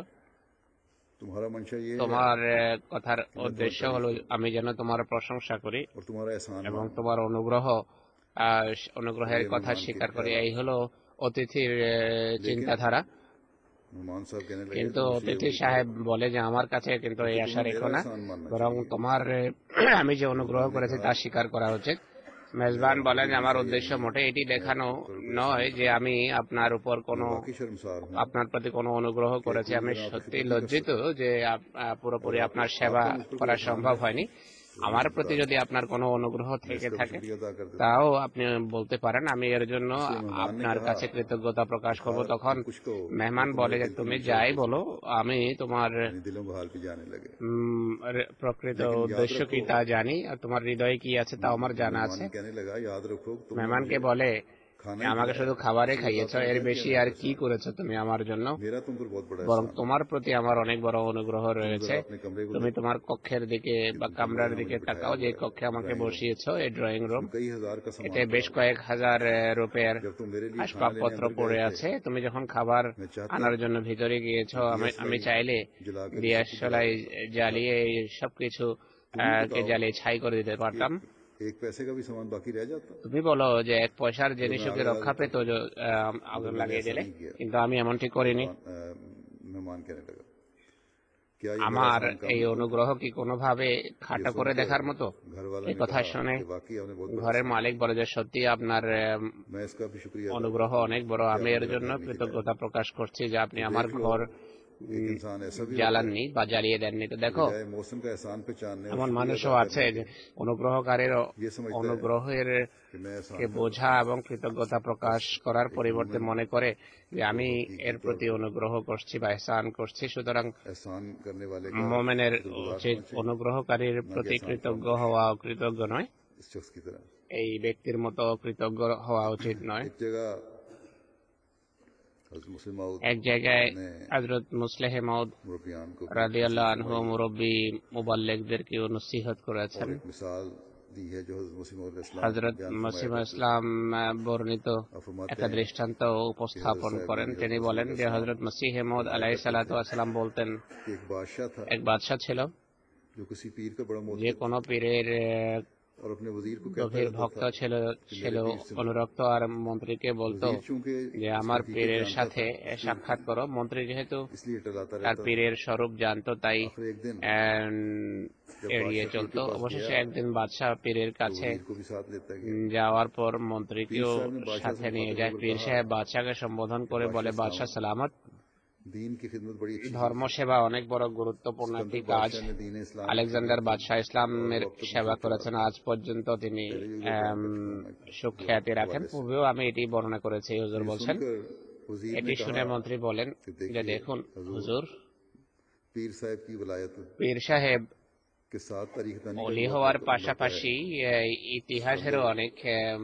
[SPEAKER 2] तुम्हारा मंशा ये है
[SPEAKER 3] তোমার কথার
[SPEAKER 2] कि मैं तुम्हारी
[SPEAKER 3] উদ্দেশ্য হলো
[SPEAKER 2] तारीफ करूं
[SPEAKER 3] আমি যেন তোমার প্রশংসা করি
[SPEAKER 2] और तुम्हारा एहसान
[SPEAKER 3] এবং
[SPEAKER 2] मानूं।
[SPEAKER 3] তোমার অনুগ্রহের
[SPEAKER 2] ये
[SPEAKER 3] কথা
[SPEAKER 2] मेहमान के
[SPEAKER 3] স্বীকার করি।
[SPEAKER 2] ख्यालात
[SPEAKER 3] এই
[SPEAKER 2] हैं।
[SPEAKER 3] হলো অতিথির
[SPEAKER 2] लेकिन
[SPEAKER 3] চিন্তাধারা।
[SPEAKER 2] मेहमान साहब कहने लगे
[SPEAKER 3] কিন্তু
[SPEAKER 2] तुम मुझसे ये
[SPEAKER 3] অতিথি
[SPEAKER 2] उम्मीद
[SPEAKER 3] সাহেব
[SPEAKER 2] करो
[SPEAKER 3] বলে যে আমার কাছে কিন্তু এই
[SPEAKER 2] बल्कि
[SPEAKER 3] আশা
[SPEAKER 2] तुम्हें
[SPEAKER 3] রেখো
[SPEAKER 2] मेरा
[SPEAKER 3] না,
[SPEAKER 2] एहसान मानना
[SPEAKER 3] বরং
[SPEAKER 2] चाहिए।
[SPEAKER 3] তোমার আমি যে অনুগ্রহ
[SPEAKER 2] मेजबान ने
[SPEAKER 3] করেছি
[SPEAKER 2] कहा
[SPEAKER 3] তা স্বীকার করা উচিত।
[SPEAKER 2] मेरा
[SPEAKER 3] মেজবান বলেন যে
[SPEAKER 2] मकसद
[SPEAKER 3] আমার
[SPEAKER 2] ये
[SPEAKER 3] উদ্দেশ্য
[SPEAKER 2] नहीं
[SPEAKER 3] মোটে এটি
[SPEAKER 2] कि मैं
[SPEAKER 3] দেখানো
[SPEAKER 2] तुम पर कोई
[SPEAKER 3] নয়
[SPEAKER 2] एहसान
[SPEAKER 3] যে
[SPEAKER 2] करूं।
[SPEAKER 3] আমি আপনার উপর
[SPEAKER 2] मैं
[SPEAKER 3] কোনো
[SPEAKER 2] वाकई शर्मसार हूँ
[SPEAKER 3] আপনার প্রতি কোনো অনুগ্রহ
[SPEAKER 2] कि
[SPEAKER 3] করেছি।
[SPEAKER 2] पूरी
[SPEAKER 3] আমি
[SPEAKER 2] तरह आपकी
[SPEAKER 3] সত্যি
[SPEAKER 2] खिदमत नहीं कर
[SPEAKER 3] লজ্জিত
[SPEAKER 2] सका
[SPEAKER 3] যে
[SPEAKER 2] और
[SPEAKER 3] পুরোপুরি আপনার
[SPEAKER 2] आपका
[SPEAKER 3] সেবা
[SPEAKER 2] मुझ पर कोई
[SPEAKER 3] করা
[SPEAKER 2] एहसान
[SPEAKER 3] সম্ভব
[SPEAKER 2] है
[SPEAKER 3] হয়নি।
[SPEAKER 2] तो
[SPEAKER 3] আমার
[SPEAKER 2] मैं
[SPEAKER 3] প্রতি
[SPEAKER 2] शुक्राना
[SPEAKER 3] যদি আপনার কোনো অনুগ্রহ
[SPEAKER 2] मैं
[SPEAKER 3] থেকে
[SPEAKER 2] इसका भी
[SPEAKER 3] থাকে
[SPEAKER 2] शुक्रिया अदा कर देता हूँ।
[SPEAKER 3] তাও আপনি বলতে পারেন, আমি এর জন্য
[SPEAKER 2] इसलिए मेहमान ने
[SPEAKER 3] আপনার
[SPEAKER 2] कहा
[SPEAKER 3] কাছে কৃতজ্ঞতা প্রকাশ
[SPEAKER 2] कि
[SPEAKER 3] করব।
[SPEAKER 2] खार
[SPEAKER 3] তখন
[SPEAKER 2] तुम कुछ कहो वो
[SPEAKER 3] মেহমান বলে
[SPEAKER 2] तुम्हारे
[SPEAKER 3] যে
[SPEAKER 2] दिल की
[SPEAKER 3] তুমি
[SPEAKER 2] मंशा
[SPEAKER 3] যাই
[SPEAKER 2] पूछ
[SPEAKER 3] বলো,
[SPEAKER 2] लूं।
[SPEAKER 3] আমি তোমার
[SPEAKER 2] यानी दिलों बहाल भी जाने लगे।
[SPEAKER 3] প্রকৃত
[SPEAKER 2] लेकिन याद
[SPEAKER 3] উদ্দেশ্য কি
[SPEAKER 2] रखो
[SPEAKER 3] তা জানি, আর তোমার হৃদয়ে কি আছে তা আমার জানা
[SPEAKER 2] मेहमान
[SPEAKER 3] আছে।
[SPEAKER 2] कहने लगा याद रखो तुमने
[SPEAKER 3] মেহমানকে
[SPEAKER 2] मुझे
[SPEAKER 3] বলে
[SPEAKER 2] खाना ही
[SPEAKER 3] আমাকে
[SPEAKER 2] खिलाया,
[SPEAKER 3] শুধু খাবারে
[SPEAKER 2] इसके
[SPEAKER 3] খাইয়েছ,
[SPEAKER 2] बाद तुम
[SPEAKER 3] এর
[SPEAKER 2] क्या
[SPEAKER 3] বেশি
[SPEAKER 2] किया
[SPEAKER 3] আর
[SPEAKER 2] मेरा
[SPEAKER 3] কি
[SPEAKER 2] एहसान।
[SPEAKER 3] করেছো তুমি আমার জন্য।
[SPEAKER 2] मेरा तुम पर बहुत बड़ा
[SPEAKER 3] বরং
[SPEAKER 2] एहसान है।
[SPEAKER 3] তোমার প্রতি আমার অনেক বড় অনুগ্রহ
[SPEAKER 2] तुम
[SPEAKER 3] রয়েছে।
[SPEAKER 2] जरा अपने कमरे को
[SPEAKER 3] তুমি
[SPEAKER 2] देखो
[SPEAKER 3] তোমার কক্ষের দিকে
[SPEAKER 2] कि
[SPEAKER 3] বা
[SPEAKER 2] तुम कमरा
[SPEAKER 3] কামরার
[SPEAKER 2] यहाँ
[SPEAKER 3] দিকে
[SPEAKER 2] मुझे बिठाया
[SPEAKER 3] তাকাও, যে
[SPEAKER 2] हुआ है
[SPEAKER 3] কক্ষে আমাকে
[SPEAKER 2] ड्राइंग रूम,
[SPEAKER 3] বসিয়েছ, এই ড্রয়িং রুম।
[SPEAKER 2] उसमें कई हजार का
[SPEAKER 3] এতে
[SPEAKER 2] सामान
[SPEAKER 3] বেশ
[SPEAKER 2] पड़ा हुआ
[SPEAKER 3] কয়েক হাজার রুপিয়ার
[SPEAKER 2] है। जब तुम मेरे लिए खाना लेने
[SPEAKER 3] আসবাবপত্র
[SPEAKER 2] अंदर
[SPEAKER 3] পড়ে
[SPEAKER 2] गए थे
[SPEAKER 3] আছে। তুমি যখন খাবার
[SPEAKER 2] मैं चाहता
[SPEAKER 3] আনার জন্য ভিতরে গিয়েছ,
[SPEAKER 2] कि दिया
[SPEAKER 3] আমি
[SPEAKER 2] सलाई
[SPEAKER 3] চাইলে
[SPEAKER 2] जलाकर ये
[SPEAKER 3] দিয়ার
[SPEAKER 2] सब कुछ जला
[SPEAKER 3] সলাই
[SPEAKER 2] देता।
[SPEAKER 3] জ্বালিয়ে এই সবকিছু
[SPEAKER 2] तुम ही
[SPEAKER 3] কে
[SPEAKER 2] बताओ
[SPEAKER 3] জ্বালিয়ে ছাই করে দিতে
[SPEAKER 2] कि
[SPEAKER 3] পারতাম।
[SPEAKER 2] एक पैसे का भी सामान बाकी रह जाता
[SPEAKER 3] তুমি বলো যে এক পয়সার
[SPEAKER 2] तो मैं
[SPEAKER 3] জিনিসও
[SPEAKER 2] आग
[SPEAKER 3] কি
[SPEAKER 2] लगा
[SPEAKER 3] রক্ষা
[SPEAKER 2] देता,
[SPEAKER 3] পেত,
[SPEAKER 2] मगर
[SPEAKER 3] আগুন
[SPEAKER 2] मैंने
[SPEAKER 3] লাগিয়ে
[SPEAKER 2] ऐसा
[SPEAKER 3] দিলে।
[SPEAKER 2] नहीं किया।
[SPEAKER 3] কিন্তু আমি এমনটি করিনি।
[SPEAKER 2] मेहमान कहने लगा क्या ये मेरा
[SPEAKER 3] আমার
[SPEAKER 2] एहसान कम
[SPEAKER 3] এই
[SPEAKER 2] नहीं होगा।
[SPEAKER 3] অনুগ্রহ কি কোনোভাবে
[SPEAKER 2] ये
[SPEAKER 3] খাটো করে
[SPEAKER 2] सुनकर
[SPEAKER 3] দেখার মতো।
[SPEAKER 2] घर वाला
[SPEAKER 3] এই
[SPEAKER 2] ने
[SPEAKER 3] কথা
[SPEAKER 2] कहा
[SPEAKER 3] শুনে
[SPEAKER 2] कि वाकई आपने बहुत बड़ा
[SPEAKER 3] ঘরের
[SPEAKER 2] एहसान
[SPEAKER 3] মালিক
[SPEAKER 2] किया।
[SPEAKER 3] বলে যে সত্যি আপনার
[SPEAKER 2] मैं इसका भी शुक्रिया अदा
[SPEAKER 3] অনুগ্রহ
[SPEAKER 2] करता हूँ
[SPEAKER 3] অনেক বড়।
[SPEAKER 2] कि
[SPEAKER 3] আমি
[SPEAKER 2] आपने
[SPEAKER 3] এর
[SPEAKER 2] मेरा
[SPEAKER 3] জন্য
[SPEAKER 2] घर नहीं खिलाया।
[SPEAKER 3] কৃতজ্ঞতা প্রকাশ করছি যে আপনি
[SPEAKER 2] तो
[SPEAKER 3] আমার
[SPEAKER 2] देख लो
[SPEAKER 3] ঘর
[SPEAKER 2] एक इंसान ऐसा भी होता है
[SPEAKER 3] জ্বালাননি বা জ্বালিয়ে দেননি। তো দেখো
[SPEAKER 2] बजाय मौसम का एहसान पहचानने और
[SPEAKER 3] এমন
[SPEAKER 2] शुक्रिया
[SPEAKER 3] মানুষও
[SPEAKER 2] अदा
[SPEAKER 3] আছে
[SPEAKER 2] करने
[SPEAKER 3] যে
[SPEAKER 2] के
[SPEAKER 3] অনুগ্রহকারীর
[SPEAKER 2] ये समझता है
[SPEAKER 3] অনুগ্রহের
[SPEAKER 2] कि मैं एहसान
[SPEAKER 3] কে
[SPEAKER 2] कर रहा
[SPEAKER 3] বোঝা এবং কৃতজ্ঞতা প্রকাশ করার
[SPEAKER 2] एक
[SPEAKER 3] পরিবর্তে
[SPEAKER 2] मोमिन
[SPEAKER 3] মনে করে যে
[SPEAKER 2] जो
[SPEAKER 3] আমি
[SPEAKER 2] हकीकी
[SPEAKER 3] এর
[SPEAKER 2] तौर
[SPEAKER 3] প্রতি
[SPEAKER 2] पर
[SPEAKER 3] অনুগ্রহ করছি বা এহসান করছি, সুতরাং
[SPEAKER 2] एहसान करने वाले का
[SPEAKER 3] মোমেনের
[SPEAKER 2] शुक्रगुजार
[SPEAKER 3] উচিত
[SPEAKER 2] होना चाहिए
[SPEAKER 3] অনুগ্রহকারীর
[SPEAKER 2] ना कि
[SPEAKER 3] প্রতি
[SPEAKER 2] एहसान
[SPEAKER 3] কৃতজ্ঞ
[SPEAKER 2] फरामोश
[SPEAKER 3] হওয়া ও কৃতজ্ঞ নয়।
[SPEAKER 2] इस शख्स की तरह।
[SPEAKER 3] এই ব্যক্তির মতো কৃতজ্ঞ হওয়া উচিত নয়।
[SPEAKER 2] एक जगह हज़रत मुस्लिम माऊद
[SPEAKER 3] এক জায়গায়
[SPEAKER 2] ने
[SPEAKER 3] হযরত মুসলিহ মাউদ
[SPEAKER 2] मुरब्बियान को भी
[SPEAKER 3] রাদিয়াল্লাহু
[SPEAKER 2] नसीहत
[SPEAKER 3] আনহু
[SPEAKER 2] फरमाई है
[SPEAKER 3] মুরব্বী মুবাল্লিগদেরকেও নসিহত
[SPEAKER 2] और
[SPEAKER 3] করেছেন।
[SPEAKER 2] एक मिसाल दी है जो हज़रत मुस्लिम मौद इस्लाम
[SPEAKER 3] হযরত
[SPEAKER 2] बयान फरमाया
[SPEAKER 3] মসিহ
[SPEAKER 2] करते थे
[SPEAKER 3] ইসলাম বর্ণিত
[SPEAKER 2] और फरमाते
[SPEAKER 3] একটা
[SPEAKER 2] हैं
[SPEAKER 3] দৃষ্টান্ত
[SPEAKER 2] कि हज़रत
[SPEAKER 3] উপস্থাপন
[SPEAKER 2] साहब ने
[SPEAKER 3] করেন।
[SPEAKER 2] भी
[SPEAKER 3] তিনি
[SPEAKER 2] हज़रत
[SPEAKER 3] বলেন
[SPEAKER 2] मसीह
[SPEAKER 3] যে
[SPEAKER 2] इस्लाम
[SPEAKER 3] হযরত মসিহ মাউদ
[SPEAKER 2] फरमाया
[SPEAKER 3] আলাইহিস
[SPEAKER 2] करते
[SPEAKER 3] সালাতু
[SPEAKER 2] थे
[SPEAKER 3] ওয়াস সালাম বলতেন,
[SPEAKER 2] कि एक बादशाह था
[SPEAKER 3] এক বাদশা ছিল
[SPEAKER 2] जो किसी पीर का बड़ा
[SPEAKER 3] যে
[SPEAKER 2] मोहतकिर
[SPEAKER 3] কোনো পীরের
[SPEAKER 2] और अपने वजीर को कहता
[SPEAKER 3] গভীর
[SPEAKER 2] रहता
[SPEAKER 3] ভক্ত
[SPEAKER 2] था
[SPEAKER 3] ছিল
[SPEAKER 2] कि
[SPEAKER 3] ছিল
[SPEAKER 2] मेरे पीर से मिलो।
[SPEAKER 3] অনুরক্ত, আর মন্ত্রীকে বলতো
[SPEAKER 2] वजीर चूंकि
[SPEAKER 3] যে
[SPEAKER 2] इसकी
[SPEAKER 3] আমার
[SPEAKER 2] हकीकत
[SPEAKER 3] পীরের
[SPEAKER 2] जानता
[SPEAKER 3] সাথে
[SPEAKER 2] था इसलिए
[SPEAKER 3] সাক্ষাৎ করো। মন্ত্রী যেহেতু
[SPEAKER 2] इसलिए टलाता
[SPEAKER 3] তার
[SPEAKER 2] रहता था।
[SPEAKER 3] পীরের স্বরূপ জানতো, তাই
[SPEAKER 2] आखिर एक दिन जब
[SPEAKER 3] এড়িয়ে
[SPEAKER 2] बादशाह पीर
[SPEAKER 3] চলতো।
[SPEAKER 2] के पास
[SPEAKER 3] অবশেষে
[SPEAKER 2] गया
[SPEAKER 3] একদিন বাদশাহ পীরের
[SPEAKER 2] तो
[SPEAKER 3] কাছে
[SPEAKER 2] वजीर को भी साथ लेता गया।
[SPEAKER 3] যাওয়ার পর
[SPEAKER 2] पीर
[SPEAKER 3] মন্ত্রীকেও
[SPEAKER 2] साहब ने बादशाह से
[SPEAKER 3] সাথে নিয়ে
[SPEAKER 2] मुखातिब
[SPEAKER 3] যায়।
[SPEAKER 2] होकर
[SPEAKER 3] পীর
[SPEAKER 2] कहा
[SPEAKER 3] সাহেব বাদশাকে সম্বোধন
[SPEAKER 2] कि
[SPEAKER 3] করে বলে,
[SPEAKER 2] बादशाह
[SPEAKER 3] বাদশাহ
[SPEAKER 2] सलामत,
[SPEAKER 3] সালামত।
[SPEAKER 2] दीन की खिदमत बड़ी अच्छी चीज
[SPEAKER 3] ধর্ম
[SPEAKER 2] है।
[SPEAKER 3] সেবা অনেক বড় গুরুত্বপূর্ণ একটি
[SPEAKER 2] सिकंदर
[SPEAKER 3] কাজ।
[SPEAKER 2] बादशाह ने दीन इस्लाम की
[SPEAKER 3] আলেকজান্ডার
[SPEAKER 2] खिदमत की
[SPEAKER 3] বাদশাহ
[SPEAKER 2] और
[SPEAKER 3] ইসলামের
[SPEAKER 2] वो अब तक
[SPEAKER 3] সেবা
[SPEAKER 2] मशहूर
[SPEAKER 3] করেছেন,
[SPEAKER 2] रहा।
[SPEAKER 3] আজ পর্যন্ত তিনি
[SPEAKER 2] पहले भी वो बयान कर चुका हूं मैं
[SPEAKER 3] সুখ্যাতি রাখেন।
[SPEAKER 2] हवाले से।
[SPEAKER 3] পূর্বেও আমি এটি বর্ণনা করেছি। হুজুর
[SPEAKER 2] ये
[SPEAKER 3] বলছেন,
[SPEAKER 2] सुनकर वजीर
[SPEAKER 3] এটি
[SPEAKER 2] ने
[SPEAKER 3] শুনে
[SPEAKER 2] कहा
[SPEAKER 3] মন্ত্রী বলেন
[SPEAKER 2] कि
[SPEAKER 3] যে
[SPEAKER 2] देखिए
[SPEAKER 3] দেখুন
[SPEAKER 2] हुजूर
[SPEAKER 3] হুজুর,
[SPEAKER 2] पीर साहब की वलायत
[SPEAKER 3] পীর साहेब
[SPEAKER 2] के साथ तारीख दानी का
[SPEAKER 3] ওলি
[SPEAKER 2] भी बहुत
[SPEAKER 3] হওয়ার
[SPEAKER 2] नाता है।
[SPEAKER 3] পাশাপাশি ইতিহাসেরও অনেক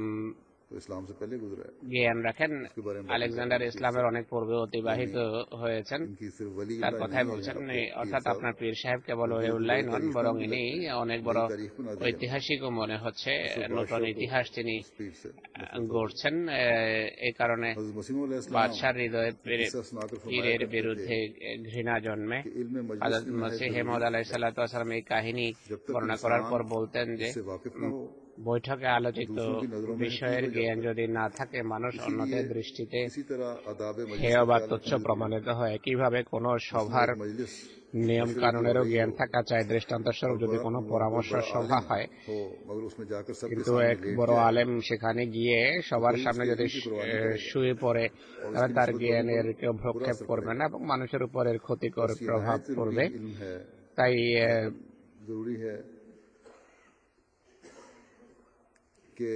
[SPEAKER 2] तो इस्लाम से पहले गुजरा है,
[SPEAKER 3] জ্ঞান রাখেন।
[SPEAKER 2] उसके बारे में बातें कर
[SPEAKER 3] আলেকজান্ডার
[SPEAKER 2] रहे हैं पीर
[SPEAKER 3] ইসলামের
[SPEAKER 2] साहब।
[SPEAKER 3] অনেক পূর্বে অতিবাহিত হয়েছেন।
[SPEAKER 2] इनकी सिर्फ वली
[SPEAKER 3] তার
[SPEAKER 2] अल्लाह
[SPEAKER 3] কথাই
[SPEAKER 2] नहीं है
[SPEAKER 3] বলছেন,
[SPEAKER 2] आपको पीर
[SPEAKER 3] অর্থাৎ
[SPEAKER 2] साहब,
[SPEAKER 3] আপনার পীর সাহেব কেবল
[SPEAKER 2] बल्कि वो
[SPEAKER 3] ওলিউল্লাহ
[SPEAKER 2] बड़े
[SPEAKER 3] নন,
[SPEAKER 2] तारीख
[SPEAKER 3] বরং
[SPEAKER 2] मुझे
[SPEAKER 3] ইনি
[SPEAKER 2] लगते हैं
[SPEAKER 3] অনেক
[SPEAKER 2] नई
[SPEAKER 3] বড়
[SPEAKER 2] तारीख बना दी है।
[SPEAKER 3] ঐতিহাসিকও মনে হচ্ছে।
[SPEAKER 2] इस वक्त
[SPEAKER 3] নতুন
[SPEAKER 2] बादशाह को
[SPEAKER 3] ইতিহাস তিনি
[SPEAKER 2] उस पीर से नफरत हो गई।
[SPEAKER 3] গড়ছেন। এই কারণে
[SPEAKER 2] हज़रत मसीह अलैहिस्सलाम
[SPEAKER 3] বাদশার হৃদয়ে
[SPEAKER 2] ये किस्सा सुनाकर फरमाया
[SPEAKER 3] পীরের
[SPEAKER 2] करते थे
[SPEAKER 3] বিরুদ্ধে ঘৃণা জন্মে।
[SPEAKER 2] कि इल्म मजलिस
[SPEAKER 3] হযরত
[SPEAKER 2] में नहायत
[SPEAKER 3] মসিহ
[SPEAKER 2] जरूरी
[SPEAKER 3] মাউদ
[SPEAKER 2] है।
[SPEAKER 3] আলাইহিস সালাতু ওয়াস সালাম এই কাহিনী
[SPEAKER 2] जब तक
[SPEAKER 3] বর্ণনা করার
[SPEAKER 2] इंसान
[SPEAKER 3] পর বলতেন যে
[SPEAKER 2] इससे वाकिफ ना हो,
[SPEAKER 3] বৈঠকে আলোচিত
[SPEAKER 2] दूसरों की नजरों में
[SPEAKER 3] বিষয়ের
[SPEAKER 2] हकीर हो
[SPEAKER 3] জ্ঞান
[SPEAKER 2] जाता है।
[SPEAKER 3] যদি না থাকে, মানুষ
[SPEAKER 2] इसीलिए
[SPEAKER 3] অন্যদের দৃষ্টিতে
[SPEAKER 2] किसी तरह आदाब मजलिस
[SPEAKER 3] হেয়
[SPEAKER 2] का
[SPEAKER 3] বা
[SPEAKER 2] ख्याल
[SPEAKER 3] তুচ্ছ
[SPEAKER 2] रखना जरूरी है।
[SPEAKER 3] প্রমাণিত হয়। একইভাবে কোনো
[SPEAKER 2] मसलन
[SPEAKER 3] সভার
[SPEAKER 2] एक मजलिस
[SPEAKER 3] নিয়ম
[SPEAKER 2] मशवरे की हो
[SPEAKER 3] কানুনেরও
[SPEAKER 2] रही
[SPEAKER 3] জ্ঞান
[SPEAKER 2] हो
[SPEAKER 3] থাকা চাই। দৃষ্টান্ত
[SPEAKER 2] और
[SPEAKER 3] স্বরূপ যদি কোনো
[SPEAKER 2] कोई
[SPEAKER 3] পরামর্শ
[SPEAKER 2] बड़ा
[SPEAKER 3] সভা
[SPEAKER 2] आलिम
[SPEAKER 3] হয়,
[SPEAKER 2] हो मगर उसमें जाकर सबके
[SPEAKER 3] কিন্তু
[SPEAKER 2] सामने
[SPEAKER 3] এক
[SPEAKER 2] लेट
[SPEAKER 3] বড়
[SPEAKER 2] जाए
[SPEAKER 3] আলেম সেখানে গিয়ে
[SPEAKER 2] तो
[SPEAKER 3] সবার
[SPEAKER 2] कोई
[SPEAKER 3] সামনে
[SPEAKER 2] उसके
[SPEAKER 3] যদি
[SPEAKER 2] इल्म की परवाह नहीं करेगा
[SPEAKER 3] শুয়ে पड़ে,
[SPEAKER 2] और
[SPEAKER 3] তাহলে
[SPEAKER 2] इसकी
[SPEAKER 3] তার
[SPEAKER 2] निस्बत लोगों
[SPEAKER 3] জ্ঞানের
[SPEAKER 2] पर
[SPEAKER 3] কেউ
[SPEAKER 2] बुरा
[SPEAKER 3] ভ্রক্ষেপ
[SPEAKER 2] असर
[SPEAKER 3] করবে না
[SPEAKER 2] पड़ेगा।
[SPEAKER 3] এবং মানুষের উপর এর ক্ষতিকর
[SPEAKER 2] बस ये
[SPEAKER 3] প্রভাব
[SPEAKER 2] नहायत जरूरी
[SPEAKER 3] পড়বে।
[SPEAKER 2] इल्म है।
[SPEAKER 3] তাই
[SPEAKER 2] जरूरी है कि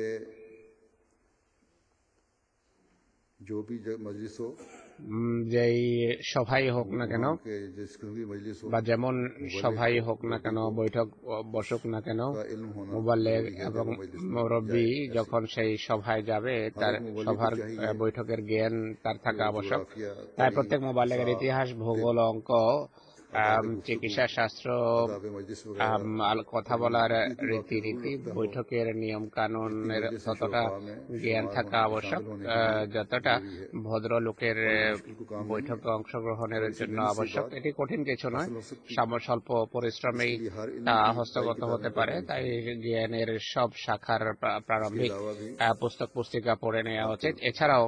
[SPEAKER 2] जो भी मजलिस हो
[SPEAKER 3] যেই সভাই হোক না কেন
[SPEAKER 2] वहाँ के जिस किस्म की मजलिस हो
[SPEAKER 3] বা যেমন
[SPEAKER 2] मुबल्लिग
[SPEAKER 3] সভাই
[SPEAKER 2] को,
[SPEAKER 3] হোক না
[SPEAKER 2] मुरब्बी
[SPEAKER 3] কেন,
[SPEAKER 2] को
[SPEAKER 3] বৈঠক বসুক না কেন,
[SPEAKER 2] का इल्म होना
[SPEAKER 3] মুবাল্লিগ
[SPEAKER 2] जरूरी है
[SPEAKER 3] এবং
[SPEAKER 2] जब वो मजलिस में
[SPEAKER 3] মুরব্বী
[SPEAKER 2] जाए। ऐसी
[SPEAKER 3] যখন সেই সভায় যাবে,
[SPEAKER 2] हर
[SPEAKER 3] তার
[SPEAKER 2] एक मुबल्लिग को
[SPEAKER 3] সভার
[SPEAKER 2] चाहिए
[SPEAKER 3] বৈঠকের জ্ঞান তার
[SPEAKER 2] कि
[SPEAKER 3] থাকা
[SPEAKER 2] वो
[SPEAKER 3] আবশ্যক।
[SPEAKER 2] जुग्राफिया,
[SPEAKER 3] তাই
[SPEAKER 2] तारीख,
[SPEAKER 3] প্রত্যেক মুবাল্লিগের
[SPEAKER 2] हिसाब,
[SPEAKER 3] ইতিহাস, ভূগোল,
[SPEAKER 2] फिक्र,
[SPEAKER 3] অঙ্ক,
[SPEAKER 2] आदाब गुफ्तगू,
[SPEAKER 3] চিকিৎসা শাস্ত্র,
[SPEAKER 2] आदाब मजलिस वगैरह
[SPEAKER 3] কথা
[SPEAKER 2] तकरीबन
[SPEAKER 3] বলার
[SPEAKER 2] इतनी वाक़ई जरूर
[SPEAKER 3] রীতিনীতি,
[SPEAKER 2] रखता हो
[SPEAKER 3] বৈঠকের নিয়ম
[SPEAKER 2] जितनी
[SPEAKER 3] কানুনের
[SPEAKER 2] मजलिस
[SPEAKER 3] ততটা
[SPEAKER 2] शोरफा में
[SPEAKER 3] জ্ঞান
[SPEAKER 2] शुमार
[SPEAKER 3] থাকা
[SPEAKER 2] होने
[SPEAKER 3] আবশ্যক,
[SPEAKER 2] शामिल होने के लिए
[SPEAKER 3] যতটা
[SPEAKER 2] जरूरी है।
[SPEAKER 3] ভদ্র লোকের
[SPEAKER 2] और ये मुश्किल को काम नहीं
[SPEAKER 3] বৈঠকে
[SPEAKER 2] है
[SPEAKER 3] অংশগ্রহণের
[SPEAKER 2] और इसी
[SPEAKER 3] জন্য
[SPEAKER 2] मेहनत से
[SPEAKER 3] আবশ্যক।
[SPEAKER 2] बात
[SPEAKER 3] এটি কঠিন কিছু নয়,
[SPEAKER 2] हासिल हो सकती है।
[SPEAKER 3] স্বল্প পরিশ্রমেই
[SPEAKER 2] इसके लिए हर
[SPEAKER 3] তা
[SPEAKER 2] इल्म की कई
[SPEAKER 3] হস্তগত হতে
[SPEAKER 2] किताबें पढ़
[SPEAKER 3] পারে।
[SPEAKER 2] लेनी
[SPEAKER 3] তাই
[SPEAKER 2] चाहिए।
[SPEAKER 3] জ্ঞানের সব শাখার
[SPEAKER 2] इसके
[SPEAKER 3] প্রারম্ভিক
[SPEAKER 2] अलावा भी
[SPEAKER 3] পুস্তক পুস্তিকা পড়ে নেওয়া উচিত।
[SPEAKER 2] आजकल
[SPEAKER 3] এছাড়াও